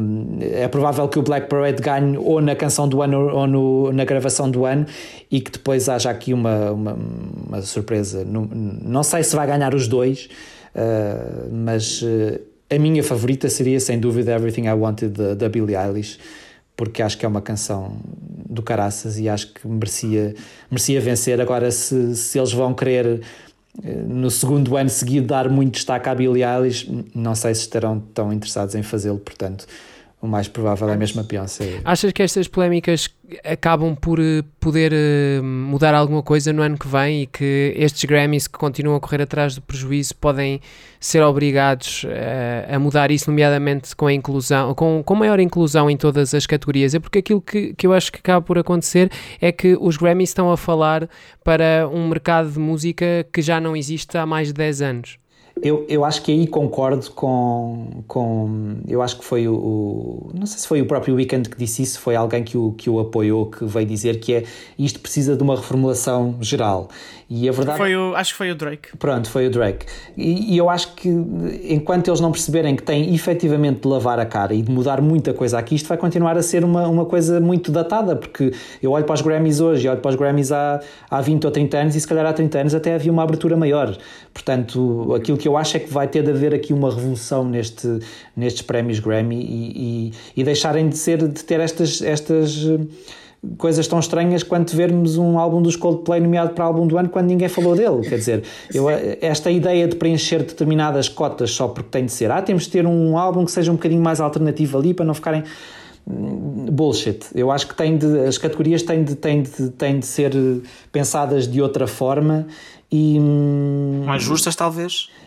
é provável que o Black Parade ganhe ou na canção do ano ou no, na gravação do ano, e que depois haja aqui uma, uma, uma surpresa. Não, não sei se vai ganhar os dois, uh, mas uh, a minha favorita seria sem dúvida Everything I Wanted da Billie Eilish, porque acho que é uma canção do caraças e acho que merecia, merecia vencer. Agora, se, se eles vão querer no segundo ano seguido dar muito destaque à Billie Eilish, não sei se estarão tão interessados em fazê-lo. Portanto, o mais provável é mesmo a Beyoncé. Achas que estas polémicas acabam por poder mudar alguma coisa no ano que vem, e que estes Grammys que continuam a correr atrás do prejuízo podem ser obrigados a, a mudar isso, nomeadamente com a inclusão, com, com maior inclusão em todas as categorias? É porque aquilo que, que eu acho que acaba por acontecer é que os Grammys estão a falar para um mercado de música que já não existe há mais de dez anos. Eu, eu acho que aí concordo com, com... Eu acho que foi o, o... Não sei se foi o próprio Weeknd que disse isso, foi alguém que o, que o apoiou, que veio dizer que é isto precisa de uma reformulação geral. E a verdade... Foi o, acho que foi o Drake. Pronto, foi o Drake. E, e eu acho que enquanto eles não perceberem que têm efetivamente de lavar a cara e de mudar muita coisa aqui, isto vai continuar a ser uma, uma coisa muito datada, porque eu olho para os Grammys hoje, eu olho para os Grammys há, há vinte ou trinta anos, e se calhar há trinta anos até havia uma abertura maior. Portanto, aquilo que eu acho é que vai ter de haver aqui uma revolução neste, nestes prémios Grammy, e, e, e deixarem de, ser, de ter estas, estas coisas tão estranhas quanto vermos um álbum dos Coldplay nomeado para álbum do ano quando ninguém falou dele. Quer dizer, eu, esta ideia de preencher determinadas cotas só porque tem de ser, ah, temos de ter um álbum que seja um bocadinho mais alternativo ali para não ficarem... bullshit. Eu acho que tem de, as categorias têm de, têm, de, têm de ser pensadas de outra forma e... mais justas, talvez?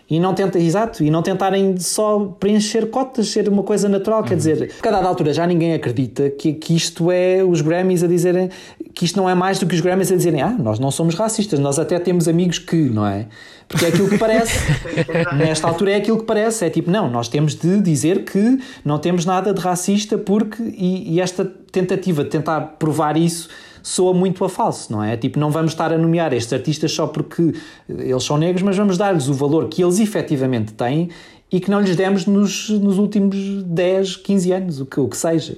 E não tenta, exato, e não tentarem só preencher cotas, ser uma coisa natural, uhum. Quer dizer, a cada altura já ninguém acredita que, que isto é os Grammys a dizerem, que isto não é mais do que os Grammys a dizerem, ah, nós não somos racistas, nós até temos amigos que, não é? Porque é aquilo que parece, nesta altura é aquilo que parece, é tipo, não, nós temos de dizer que não temos nada de racista porque, e, e esta tentativa de tentar provar isso soa muito a falso, não é? Tipo, não vamos estar a nomear estes artistas só porque eles são negros, mas vamos dar-lhes o valor que eles efetivamente têm e que não lhes demos nos, nos últimos dez, quinze anos, o que, o que seja.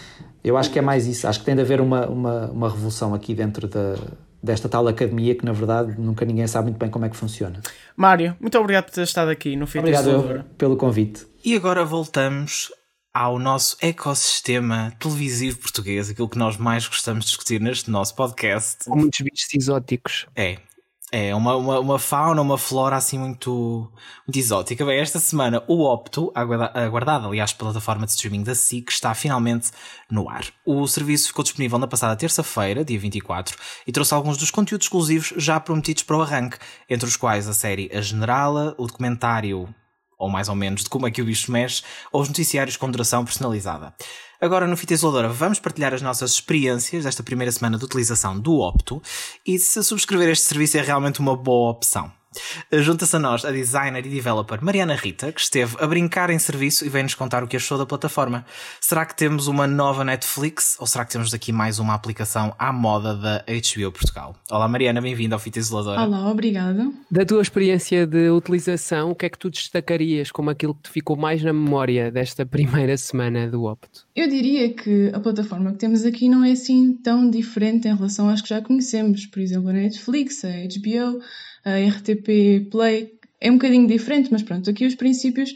Eu acho que é mais isso, acho que tem de haver uma, uma, uma revolução aqui dentro da, desta tal academia que, na verdade, nunca ninguém sabe muito bem como é que funciona. Mário, muito obrigado por ter estado aqui no Fita Obrigado Isoladora. eu, pelo convite. E agora voltamos ao nosso ecossistema televisivo português, aquilo que nós mais gostamos de discutir neste nosso podcast. Com muitos bichos exóticos. É, é uma, uma, uma fauna, uma flora assim muito, muito exótica. Bem, esta semana o Opto, aguardado aliás pela plataforma de streaming da S I C, está finalmente no ar. O serviço ficou disponível na passada terça-feira, dia vinte e quatro, e trouxe alguns dos conteúdos exclusivos já prometidos para o arranque, entre os quais a série A Generala, o documentário, ou mais ou menos, de como é que o bicho mexe, ou os noticiários com duração personalizada. Agora, no Fita Isoladora, vamos partilhar as nossas experiências desta primeira semana de utilização do Opto e se subscrever este serviço é realmente uma boa opção. Junta-se a nós a designer e developer Mariana Rita, que esteve a brincar em serviço e vem-nos contar o que achou da plataforma. Será que temos uma nova Netflix ou será que temos daqui mais uma aplicação à moda da H B O Portugal? Olá Mariana, bem-vinda ao Fita Isoladora. Olá, obrigada. Da tua experiência de utilização, o que é que tu destacarias como aquilo que te ficou mais na memória desta primeira semana do Opto? Eu diria que a plataforma que temos aqui não é assim tão diferente em relação às que já conhecemos. Por exemplo, a Netflix, a H B O, a R T P Play, é um bocadinho diferente, mas pronto, aqui os princípios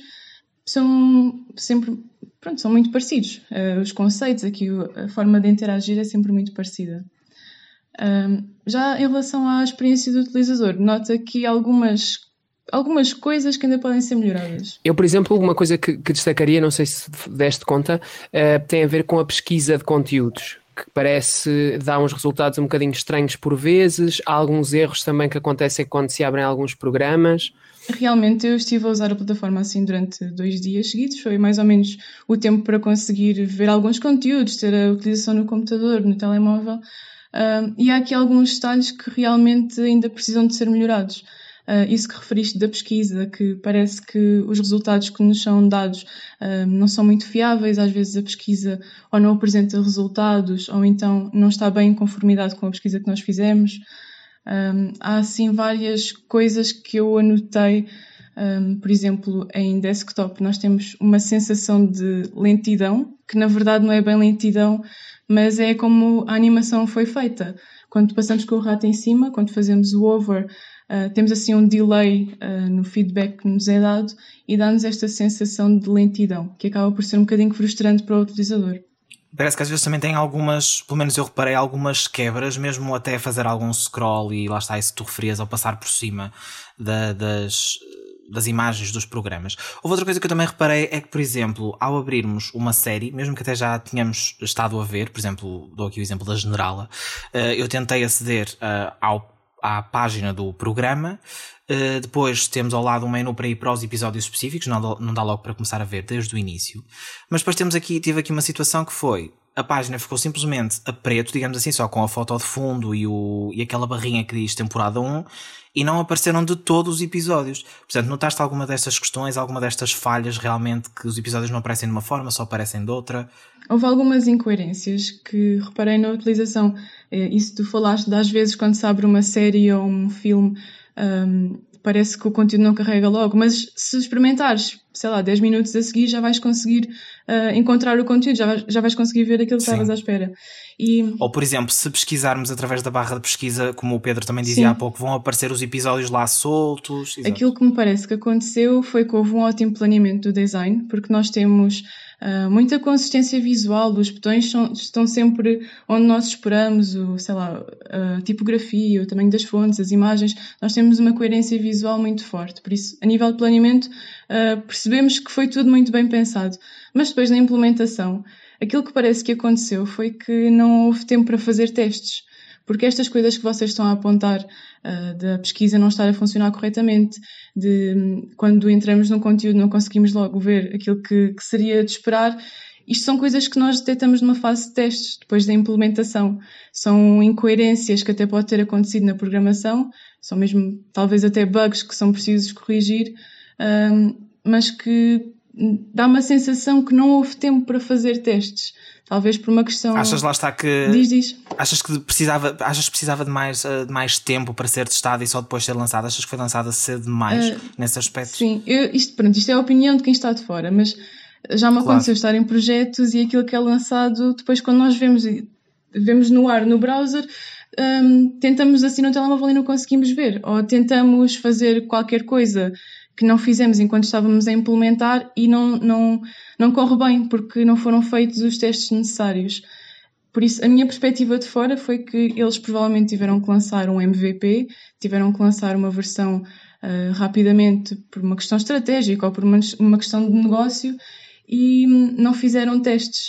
são sempre, pronto, são muito parecidos. Uh, os conceitos, aqui a forma de interagir é sempre muito parecida. Um, já em relação à experiência do utilizador, nota aqui algumas, algumas coisas que ainda podem ser melhoradas. Eu, por exemplo, uma coisa que, que destacaria, não sei se deste conta, uh, tem a ver com a pesquisa de conteúdos, que parece dar uns resultados um bocadinho estranhos por vezes. Há alguns erros também que acontecem quando se abrem alguns programas. Realmente eu estive a usar a plataforma assim durante dois dias seguidos, foi mais ou menos o tempo para conseguir ver alguns conteúdos, ter a utilização no computador, no telemóvel, uh, e há aqui alguns detalhes que realmente ainda precisam de ser melhorados. Uh, isso que referiste da pesquisa, que parece que os resultados que nos são dados uh, não são muito fiáveis, às vezes a pesquisa ou não apresenta resultados ou então não está bem em conformidade com a pesquisa que nós fizemos. Um, há assim várias coisas que eu anotei, um, por exemplo, em desktop nós temos uma sensação de lentidão, que na verdade não é bem lentidão, mas é como a animação foi feita. Quando passamos com o rato em cima, quando fazemos o over, Uh, temos assim um delay uh, no feedback que nos é dado e dá-nos esta sensação de lentidão, que acaba por ser um bocadinho frustrante para o utilizador. Parece que às vezes também tem algumas, pelo menos eu reparei, algumas quebras, mesmo até fazer algum scroll e lá está isso que tu referias ao passar por cima da, das, das imagens dos programas. Houve outra coisa que eu também reparei é que, por exemplo, ao abrirmos uma série, mesmo que até já tínhamos estado a ver, por exemplo, dou aqui o exemplo da Generala, uh, eu tentei aceder uh, ao à página do programa, uh, depois temos ao lado um menu para ir para os episódios específicos, não dá, não dá logo para começar a ver desde o início, mas depois temos aqui, tive aqui uma situação que foi, a página ficou simplesmente a preto, digamos assim, só com a foto de fundo e, o, e aquela barrinha que diz temporada um, e não apareceram de todos os episódios. Portanto, notaste alguma destas questões, alguma destas falhas realmente, que os episódios não aparecem de uma forma, só aparecem de outra? Houve algumas incoerências que reparei na utilização. Isso tu falaste de às vezes quando se abre uma série ou um filme, um, parece que o conteúdo não carrega logo, mas se experimentares, sei lá, dez minutos a seguir já vais conseguir uh, encontrar o conteúdo, já vais, já vais conseguir ver aquilo que estavas à espera. E... Ou, por exemplo, se pesquisarmos através da barra de pesquisa, como o Pedro também dizia Sim. há pouco, vão aparecer os episódios lá soltos. Exato. Aquilo que me parece que aconteceu foi que houve um ótimo planeamento do design, porque nós temos uh, muita consistência visual, os botões são, estão sempre onde nós esperamos, o, sei lá, a tipografia, o tamanho das fontes, as imagens, nós temos uma coerência visual muito forte, por isso, a nível de planeamento, uh, percebemos que foi tudo muito bem pensado, mas depois na implementação, aquilo que parece que aconteceu foi que não houve tempo para fazer testes, Porque estas coisas que vocês estão a apontar, uh, da pesquisa não estar a funcionar corretamente, de um, quando entramos num conteúdo não conseguimos logo ver aquilo que, que seria de esperar, isto são coisas que nós detectamos numa fase de testes, depois da implementação. São incoerências que até pode ter acontecido na programação, são mesmo talvez até bugs que são precisos corrigir, um, mas que dá uma sensação que não houve tempo para fazer testes. Talvez por uma questão... Achas lá está que... Diz, diz. Achas que precisava, achas que precisava de, mais, de mais tempo para ser testado e só depois ser lançado? Achas que foi lançada cedo demais uh, nesse aspecto? Sim, eu, isto, pronto, isto é a opinião de quem está de fora, mas já me aconteceu claro. Estar em projetos e aquilo que é lançado, depois quando nós vemos, vemos no ar, no browser, um, tentamos assim no telemóvel e não conseguimos ver. Ou tentamos fazer qualquer coisa que não fizemos enquanto estávamos a implementar e não, não, não corre bem, porque não foram feitos os testes necessários. Por isso, a minha perspectiva de fora foi que eles provavelmente tiveram que lançar um M V P, tiveram que lançar uma versão uh, rapidamente por uma questão estratégica ou por uma, uma questão de negócio e não fizeram testes.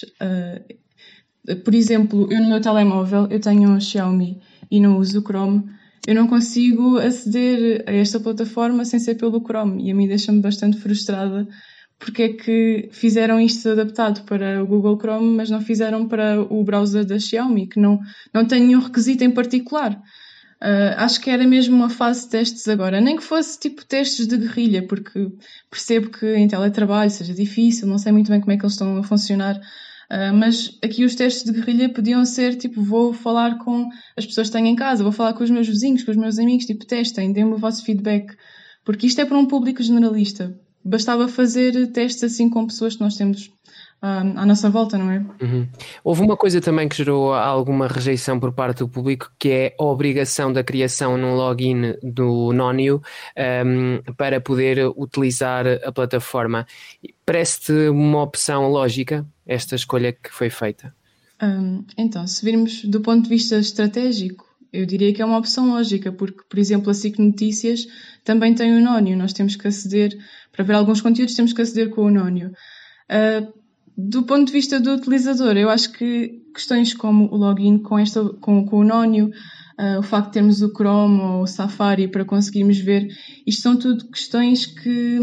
Uh, por exemplo, eu no meu telemóvel, eu tenho um Xiaomi e não uso o Chrome. Eu não consigo aceder a esta plataforma sem ser pelo Chrome e a mim deixa-me bastante frustrada porque é que fizeram isto adaptado para o Google Chrome, mas não fizeram para o browser da Xiaomi, que não, não tem nenhum requisito em particular. Uh, acho que era mesmo uma fase de testes agora, nem que fosse tipo testes de guerrilha, porque percebo que em teletrabalho seja difícil, não sei muito bem como é que eles estão a funcionar. Uh, mas aqui os testes de guerrilha podiam ser tipo, vou falar com as pessoas que tenho em casa, vou falar com os meus vizinhos, com os meus amigos, tipo, testem, deem-me o vosso feedback, porque isto é para um público generalista. Bastava fazer testes assim com pessoas que nós temos uh, à nossa volta, não é? Uhum. Houve uma coisa também que gerou alguma rejeição por parte do público, que é a obrigação da criação num login do Nónio um, para poder utilizar a plataforma. Parece-te uma opção lógica esta escolha que foi feita? Um, então, se virmos do ponto de vista estratégico, eu diria que é uma opção lógica, porque, por exemplo, a S I C Notícias também tem o Nónio. Nós temos que aceder, para ver alguns conteúdos, temos que aceder com o Nónio. Uh, do ponto de vista do utilizador, eu acho que questões como o login com, esta, com, com o Nónio, uh, o facto de termos o Chrome ou o Safari para conseguirmos ver, isto são tudo questões que...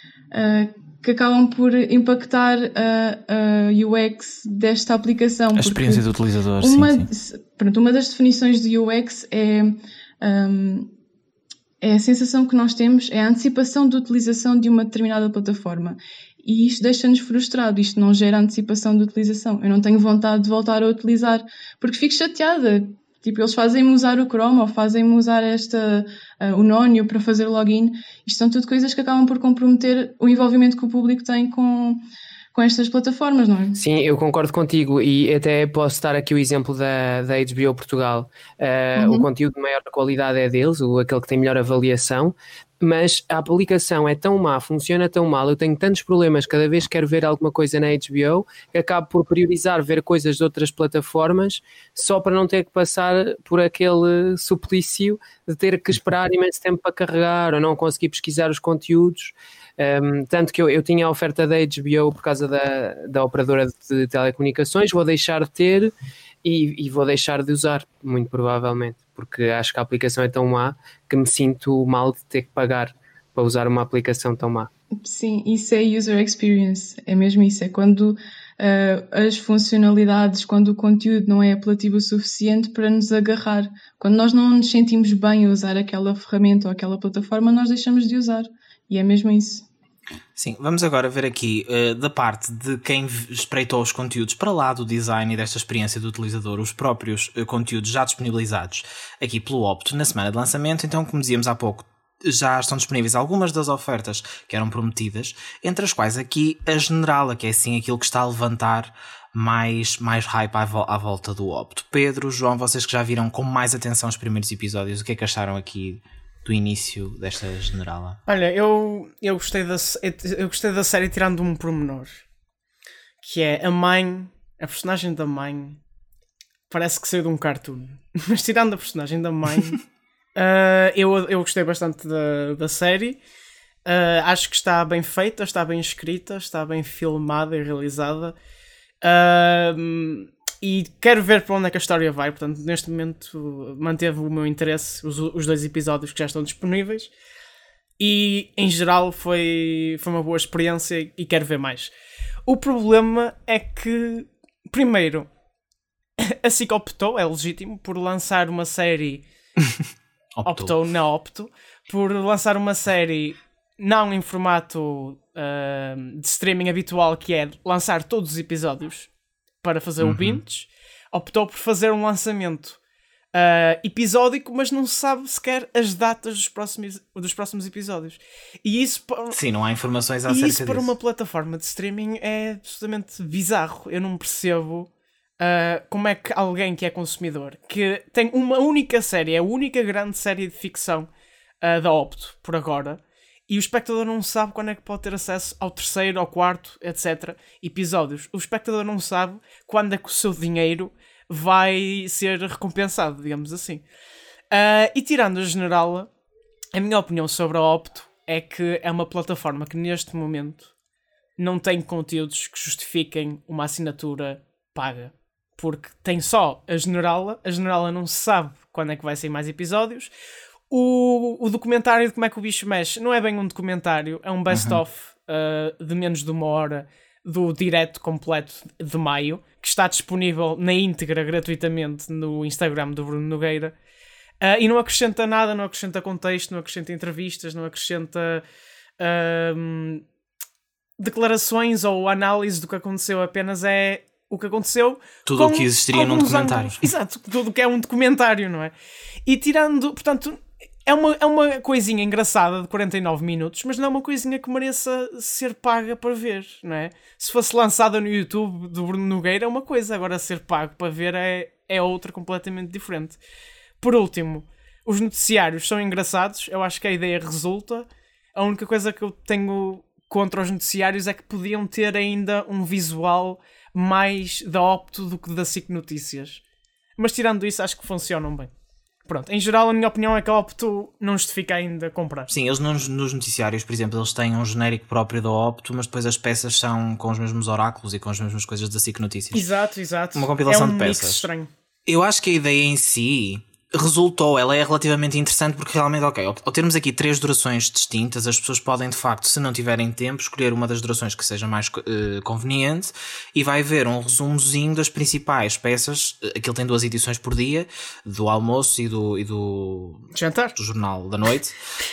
Uh, que acabam por impactar a, a U X desta aplicação. A experiência do utilizador, uma, sim, sim. Pronto, uma das definições de U X é, um, é a sensação que nós temos, é a antecipação de utilização de uma determinada plataforma. E isto deixa-nos frustrados, isto não gera antecipação de utilização. Eu não tenho vontade de voltar a utilizar, porque fico chateada. Tipo, eles fazem-me usar o Chrome ou fazem-me usar esta, uh, o Nónio para fazer o login. Isto são tudo coisas que acabam por comprometer o envolvimento que o público tem com, com estas plataformas, não é? Sim, eu concordo contigo e até posso dar aqui o exemplo da, da H B O Portugal. Uh, uhum. O conteúdo de maior qualidade é deles, o, aquele que tem melhor avaliação, mas a aplicação é tão má, funciona tão mal, eu tenho tantos problemas cada vez que quero ver alguma coisa na H B O que acabo por priorizar ver coisas de outras plataformas só para não ter que passar por aquele suplício de ter que esperar imenso tempo para carregar ou não conseguir pesquisar os conteúdos. Um, tanto que eu, eu tinha a oferta da H B O por causa da, da operadora de telecomunicações, vou deixar de ter e, e vou deixar de usar, muito provavelmente, porque acho que a aplicação é tão má que me sinto mal de ter que pagar para usar uma aplicação tão má. Sim, isso é user experience, é mesmo isso, é quando uh, as funcionalidades, quando o conteúdo não é apelativo o suficiente para nos agarrar. Quando nós não nos sentimos bem a usar aquela ferramenta ou aquela plataforma, nós deixamos de usar, e é mesmo isso. Sim, vamos agora ver aqui uh, da parte de quem espreitou os conteúdos para lá do design e desta experiência do utilizador, os próprios uh, conteúdos já disponibilizados aqui pelo Opto na semana de lançamento. Então, como dizíamos há pouco, já estão disponíveis algumas das ofertas que eram prometidas, entre as quais aqui a Generala, que é assim aquilo que está a levantar mais, mais hype à, vo- à volta do Opto. Pedro, João, vocês que já viram com mais atenção os primeiros episódios, o que é que acharam aqui do início desta Generala? Olha, eu, eu, gostei da, eu gostei da série tirando um pormenor, que é a mãe, a personagem da mãe parece que saiu de um cartoon, mas tirando a personagem da mãe uh, eu, eu gostei bastante da, da série. Uh, acho que está bem feita, está bem escrita, está bem filmada e realizada. Uh, e quero ver para onde é que a história vai. Portanto, neste momento manteve o meu interesse os, os dois episódios que já estão disponíveis. E, em geral, foi, foi uma boa experiência e quero ver mais. O problema é que, primeiro, a S I C optou, é legítimo, por lançar uma série... optou. optou, não optou, por lançar uma série não em formato uh, de streaming habitual, que é lançar todos os episódios para fazer uhum. o binge. Optou por fazer um lançamento Uh, episódico, mas não se sabe sequer as datas dos próximos, dos próximos episódios. E isso, sim, não há informações acerca disso. E isso para uma plataforma de streaming é absolutamente bizarro. Eu não percebo uh, como é que alguém que é consumidor, que tem uma única série, é a única grande série de ficção uh, da Opto, por agora, e o espectador não sabe quando é que pode ter acesso ao terceiro, ao quarto, etcétera episódios. O espectador não sabe quando é que o seu dinheiro vai ser recompensado, digamos assim. Uh, e tirando a Generala, a minha opinião sobre a Opto é que é uma plataforma que neste momento não tem conteúdos que justifiquem uma assinatura paga. Porque tem só a Generala, a Generala não sabe quando é que vai sair mais episódios. O, o documentário de Como é que o Bicho Mexe não é bem um documentário, é um best-of uhum. uh, de menos de uma hora do direto completo de maio, que está disponível na íntegra gratuitamente no Instagram do Bruno Nogueira, uh, e não acrescenta nada, não acrescenta contexto, não acrescenta entrevistas, não acrescenta uh, declarações ou análise do que aconteceu, apenas é o que aconteceu. Tudo o que existiria num documentário. Anos, exato, tudo o que é um documentário, não é? E tirando, portanto... É uma, é uma coisinha engraçada de quarenta e nove minutos, mas não é uma coisinha que mereça ser paga para ver, não é? Se fosse lançada no YouTube do Bruno Nogueira é uma coisa, agora ser pago para ver é, é outra completamente diferente. Por último, os noticiários são engraçados, eu acho que a ideia resulta. A única coisa que eu tenho contra os noticiários é que podiam ter ainda um visual mais da Opto do que da S I C Notícias. Mas tirando isso, acho que funcionam bem. Pronto, em geral a minha opinião é que a Opto não justifica ainda comprar. Sim, eles nos, nos noticiários, por exemplo, eles têm um genérico próprio da Opto, mas depois as peças são com os mesmos oráculos e com as mesmas coisas da S I C Notícias. Exato, exato. Uma compilação é um de peças. Mix estranho. Eu acho que a ideia em si resultou, ela é relativamente interessante porque realmente, ok, ao termos aqui três durações distintas, as pessoas podem de facto, se não tiverem tempo, escolher uma das durações que seja mais uh, conveniente e vai ver um resumozinho das principais peças. Aquilo tem duas edições por dia, do almoço e do, e do, jantar, do jornal da noite.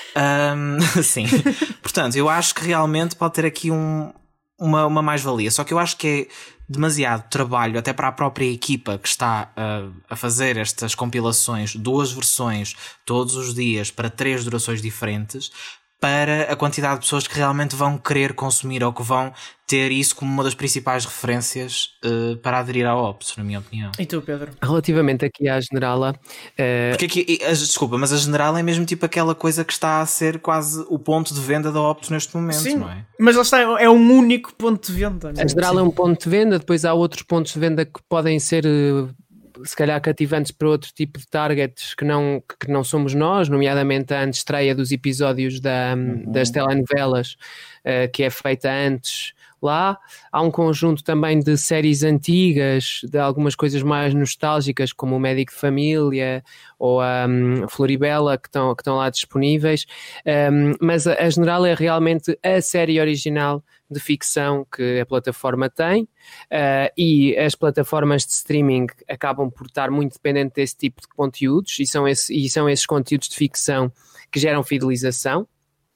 um, sim, portanto, eu acho que realmente pode ter aqui um, uma, uma mais-valia, só que eu acho que é demasiado trabalho até para a própria equipa que está uh, a fazer estas compilações, duas versões todos os dias para três durações diferentes, para a quantidade de pessoas que realmente vão querer consumir ou que vão ter isso como uma das principais referências uh, para aderir à Opto, na minha opinião. E tu, Pedro? Relativamente aqui à Generala... Uh... Porque aqui, desculpa, mas a Generala é mesmo tipo aquela coisa que está a ser quase o ponto de venda da Opto neste momento, sim, não é? Mas lá está, é um único ponto de venda. A Generala é um ponto de venda, depois há outros pontos de venda que podem ser... Uh... se calhar cativantes para outro tipo de targets que não, que não somos nós, nomeadamente a antestreia dos episódios da, uhum. das telenovelas, uh, que é feita antes lá. Há um conjunto também de séries antigas, de algumas coisas mais nostálgicas, como o Médico de Família ou a um, Floribela, que estão, que estão lá disponíveis, um, mas a, a General é realmente a série original de ficção que a plataforma tem, uh, e as plataformas de streaming acabam por estar muito dependentes desse tipo de conteúdos, e são, esse, e são esses conteúdos de ficção que geram fidelização.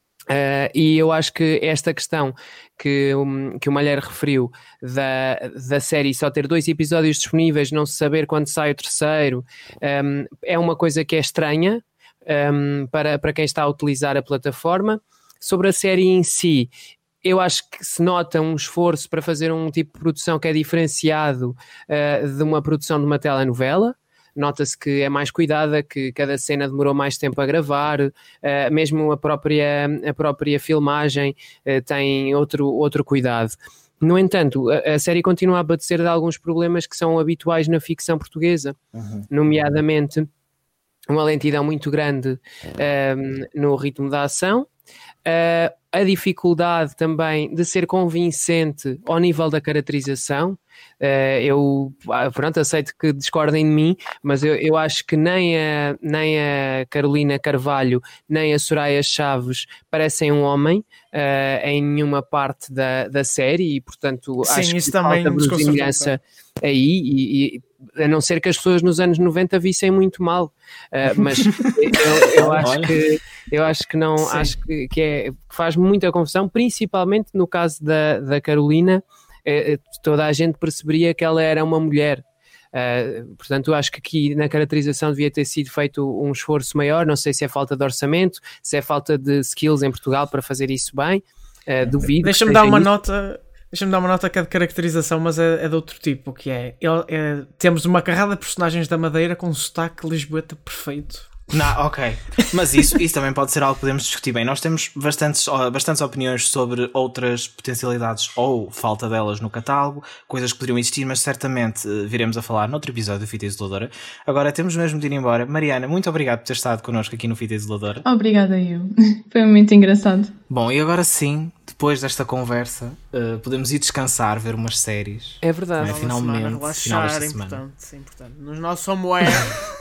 Uh, e eu acho que esta questão que, um, que o Malheiro referiu da, da série só ter dois episódios disponíveis, não se saber quando sai o terceiro, um, é uma coisa que é estranha um, para, para quem está a utilizar a plataforma. Sobre a série em si, eu acho que se nota um esforço para fazer um tipo de produção que é diferenciado uh, de uma produção de uma telenovela. Nota-se que é mais cuidada, que cada cena demorou mais tempo a gravar, uh, mesmo a própria, a própria filmagem uh, tem outro, outro cuidado. No entanto, a, a série continua a padecer de alguns problemas que são habituais na ficção portuguesa, uhum. nomeadamente uma lentidão muito grande um, no ritmo da ação, uh, a dificuldade também de ser convincente ao nível da caracterização. Uh, eu, pronto, aceito que discordem de mim, mas eu, eu acho que nem a, nem a Carolina Carvalho, nem a Soraya Chaves parecem um homem uh, em nenhuma parte da, da série e, portanto, Sim, acho isso que também falta verossimilhança aí e, e a não ser que as pessoas nos anos noventa vissem muito mal, uh, mas eu, eu acho que eu acho que não, Sim. acho que, que, é, que faz muita confusão, principalmente no caso da, da Carolina, eh, toda a gente perceberia que ela era uma mulher. Uh, portanto, eu acho que aqui na caracterização devia ter sido feito um esforço maior, não sei se é falta de orçamento, se é falta de skills em Portugal para fazer isso bem, uh, duvido. Deixa-me dar uma isso. nota... Deixa-me dar uma nota que é de caracterização, mas é, é de outro tipo, que é, é, é temos uma carrada de personagens da Madeira com um sotaque lisboeta perfeito. Não, ok. Mas isso, isso também pode ser algo que podemos discutir bem. Nós temos bastantes, bastantes opiniões sobre outras potencialidades ou falta delas no catálogo, coisas que poderiam existir, mas certamente viremos a falar noutro episódio do Fita Isoladora. Agora temos mesmo de ir embora. Mariana, muito obrigado por ter estado connosco aqui no Fita Isoladora. Obrigada eu. Foi muito engraçado. Bom, e agora sim, depois desta conversa, uh, podemos ir descansar, ver umas séries. É verdade. É? Finalmente, semana, relaxar, final desta é semana. importante, é importante. Nos nossos homework.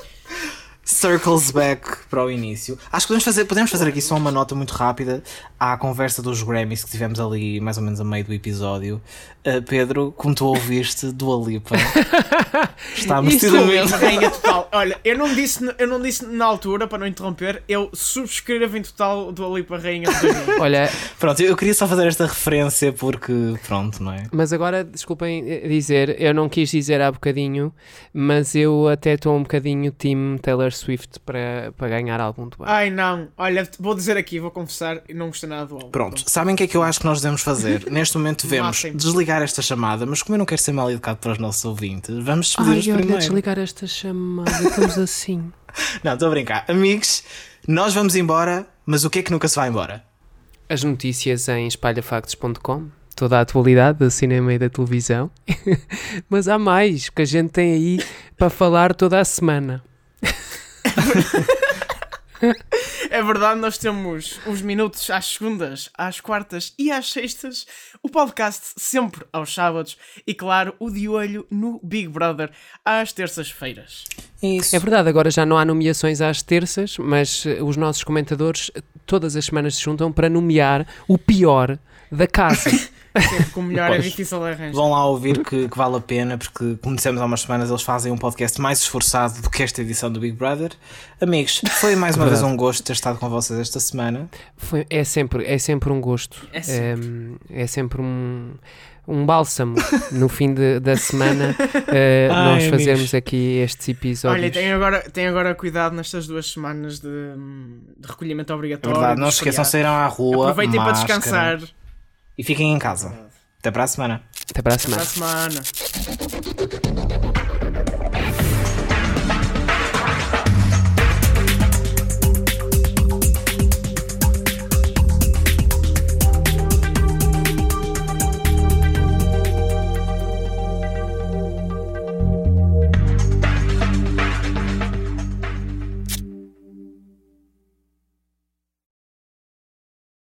Circles back para o início. Acho que podemos fazer, podemos fazer aqui só uma nota muito rápida à conversa dos Grammys que tivemos ali mais ou menos a meio do episódio. Uh, Pedro, como tu ouviste, Dua Lipa está merecidamente. Rainha total. Olha, eu não, disse, eu não disse na altura, para não interromper, eu subscrevo em total Dua Lipa Rainha total. Olha, pronto, eu queria só fazer esta referência porque, pronto, não é? Mas agora, desculpem dizer, eu não quis dizer há bocadinho, mas eu até estou um bocadinho team Taylor Swift para, para ganhar álbum do ano. Ai não, olha, vou dizer aqui, vou confessar, não gostei nada do álbum. Pronto, pronto. Sabem o que é que eu acho que nós devemos fazer? Neste momento devemos desligar esta chamada, mas como eu não quero ser mal educado para os nossos ouvintes, vamos despedir-nos primeiro. primeiro. Ai, desligar esta chamada, estamos assim. Não, estou a brincar. Amigos, nós vamos embora, mas o que é que nunca se vai embora? As notícias em espalha factos ponto com, toda a atualidade do cinema e da televisão. Mas há mais que a gente tem aí para falar toda a semana. É verdade, nós temos os minutos às segundas, às quartas e às sextas, o podcast sempre aos sábados e, claro, o de olho no Big Brother às terças-feiras. Isso. É verdade, agora já não há nomeações às terças, mas os nossos comentadores todas as semanas se juntam para nomear o pior da casa. Sempre que o melhor Pois, é difícil de arranjar. Vão lá ouvir que, que vale a pena, porque, como dissemos há umas semanas, eles fazem um podcast mais esforçado do que esta edição do Big Brother. Amigos, foi mais uma vez um gosto ter estado com vocês esta semana. Foi, é, sempre, é sempre um gosto. É sempre, é, é sempre um, um bálsamo no fim de, da semana uh, Ai, nós fazermos amigos. aqui estes episódios. Olha, tem agora, tem agora cuidado nestas duas semanas de, de recolhimento obrigatório. É verdade, não se esqueçam, saíram à rua. Aproveitem máscara, para descansar. E fiquem em casa. Até para a semana. Até para a semana. Até para a semana.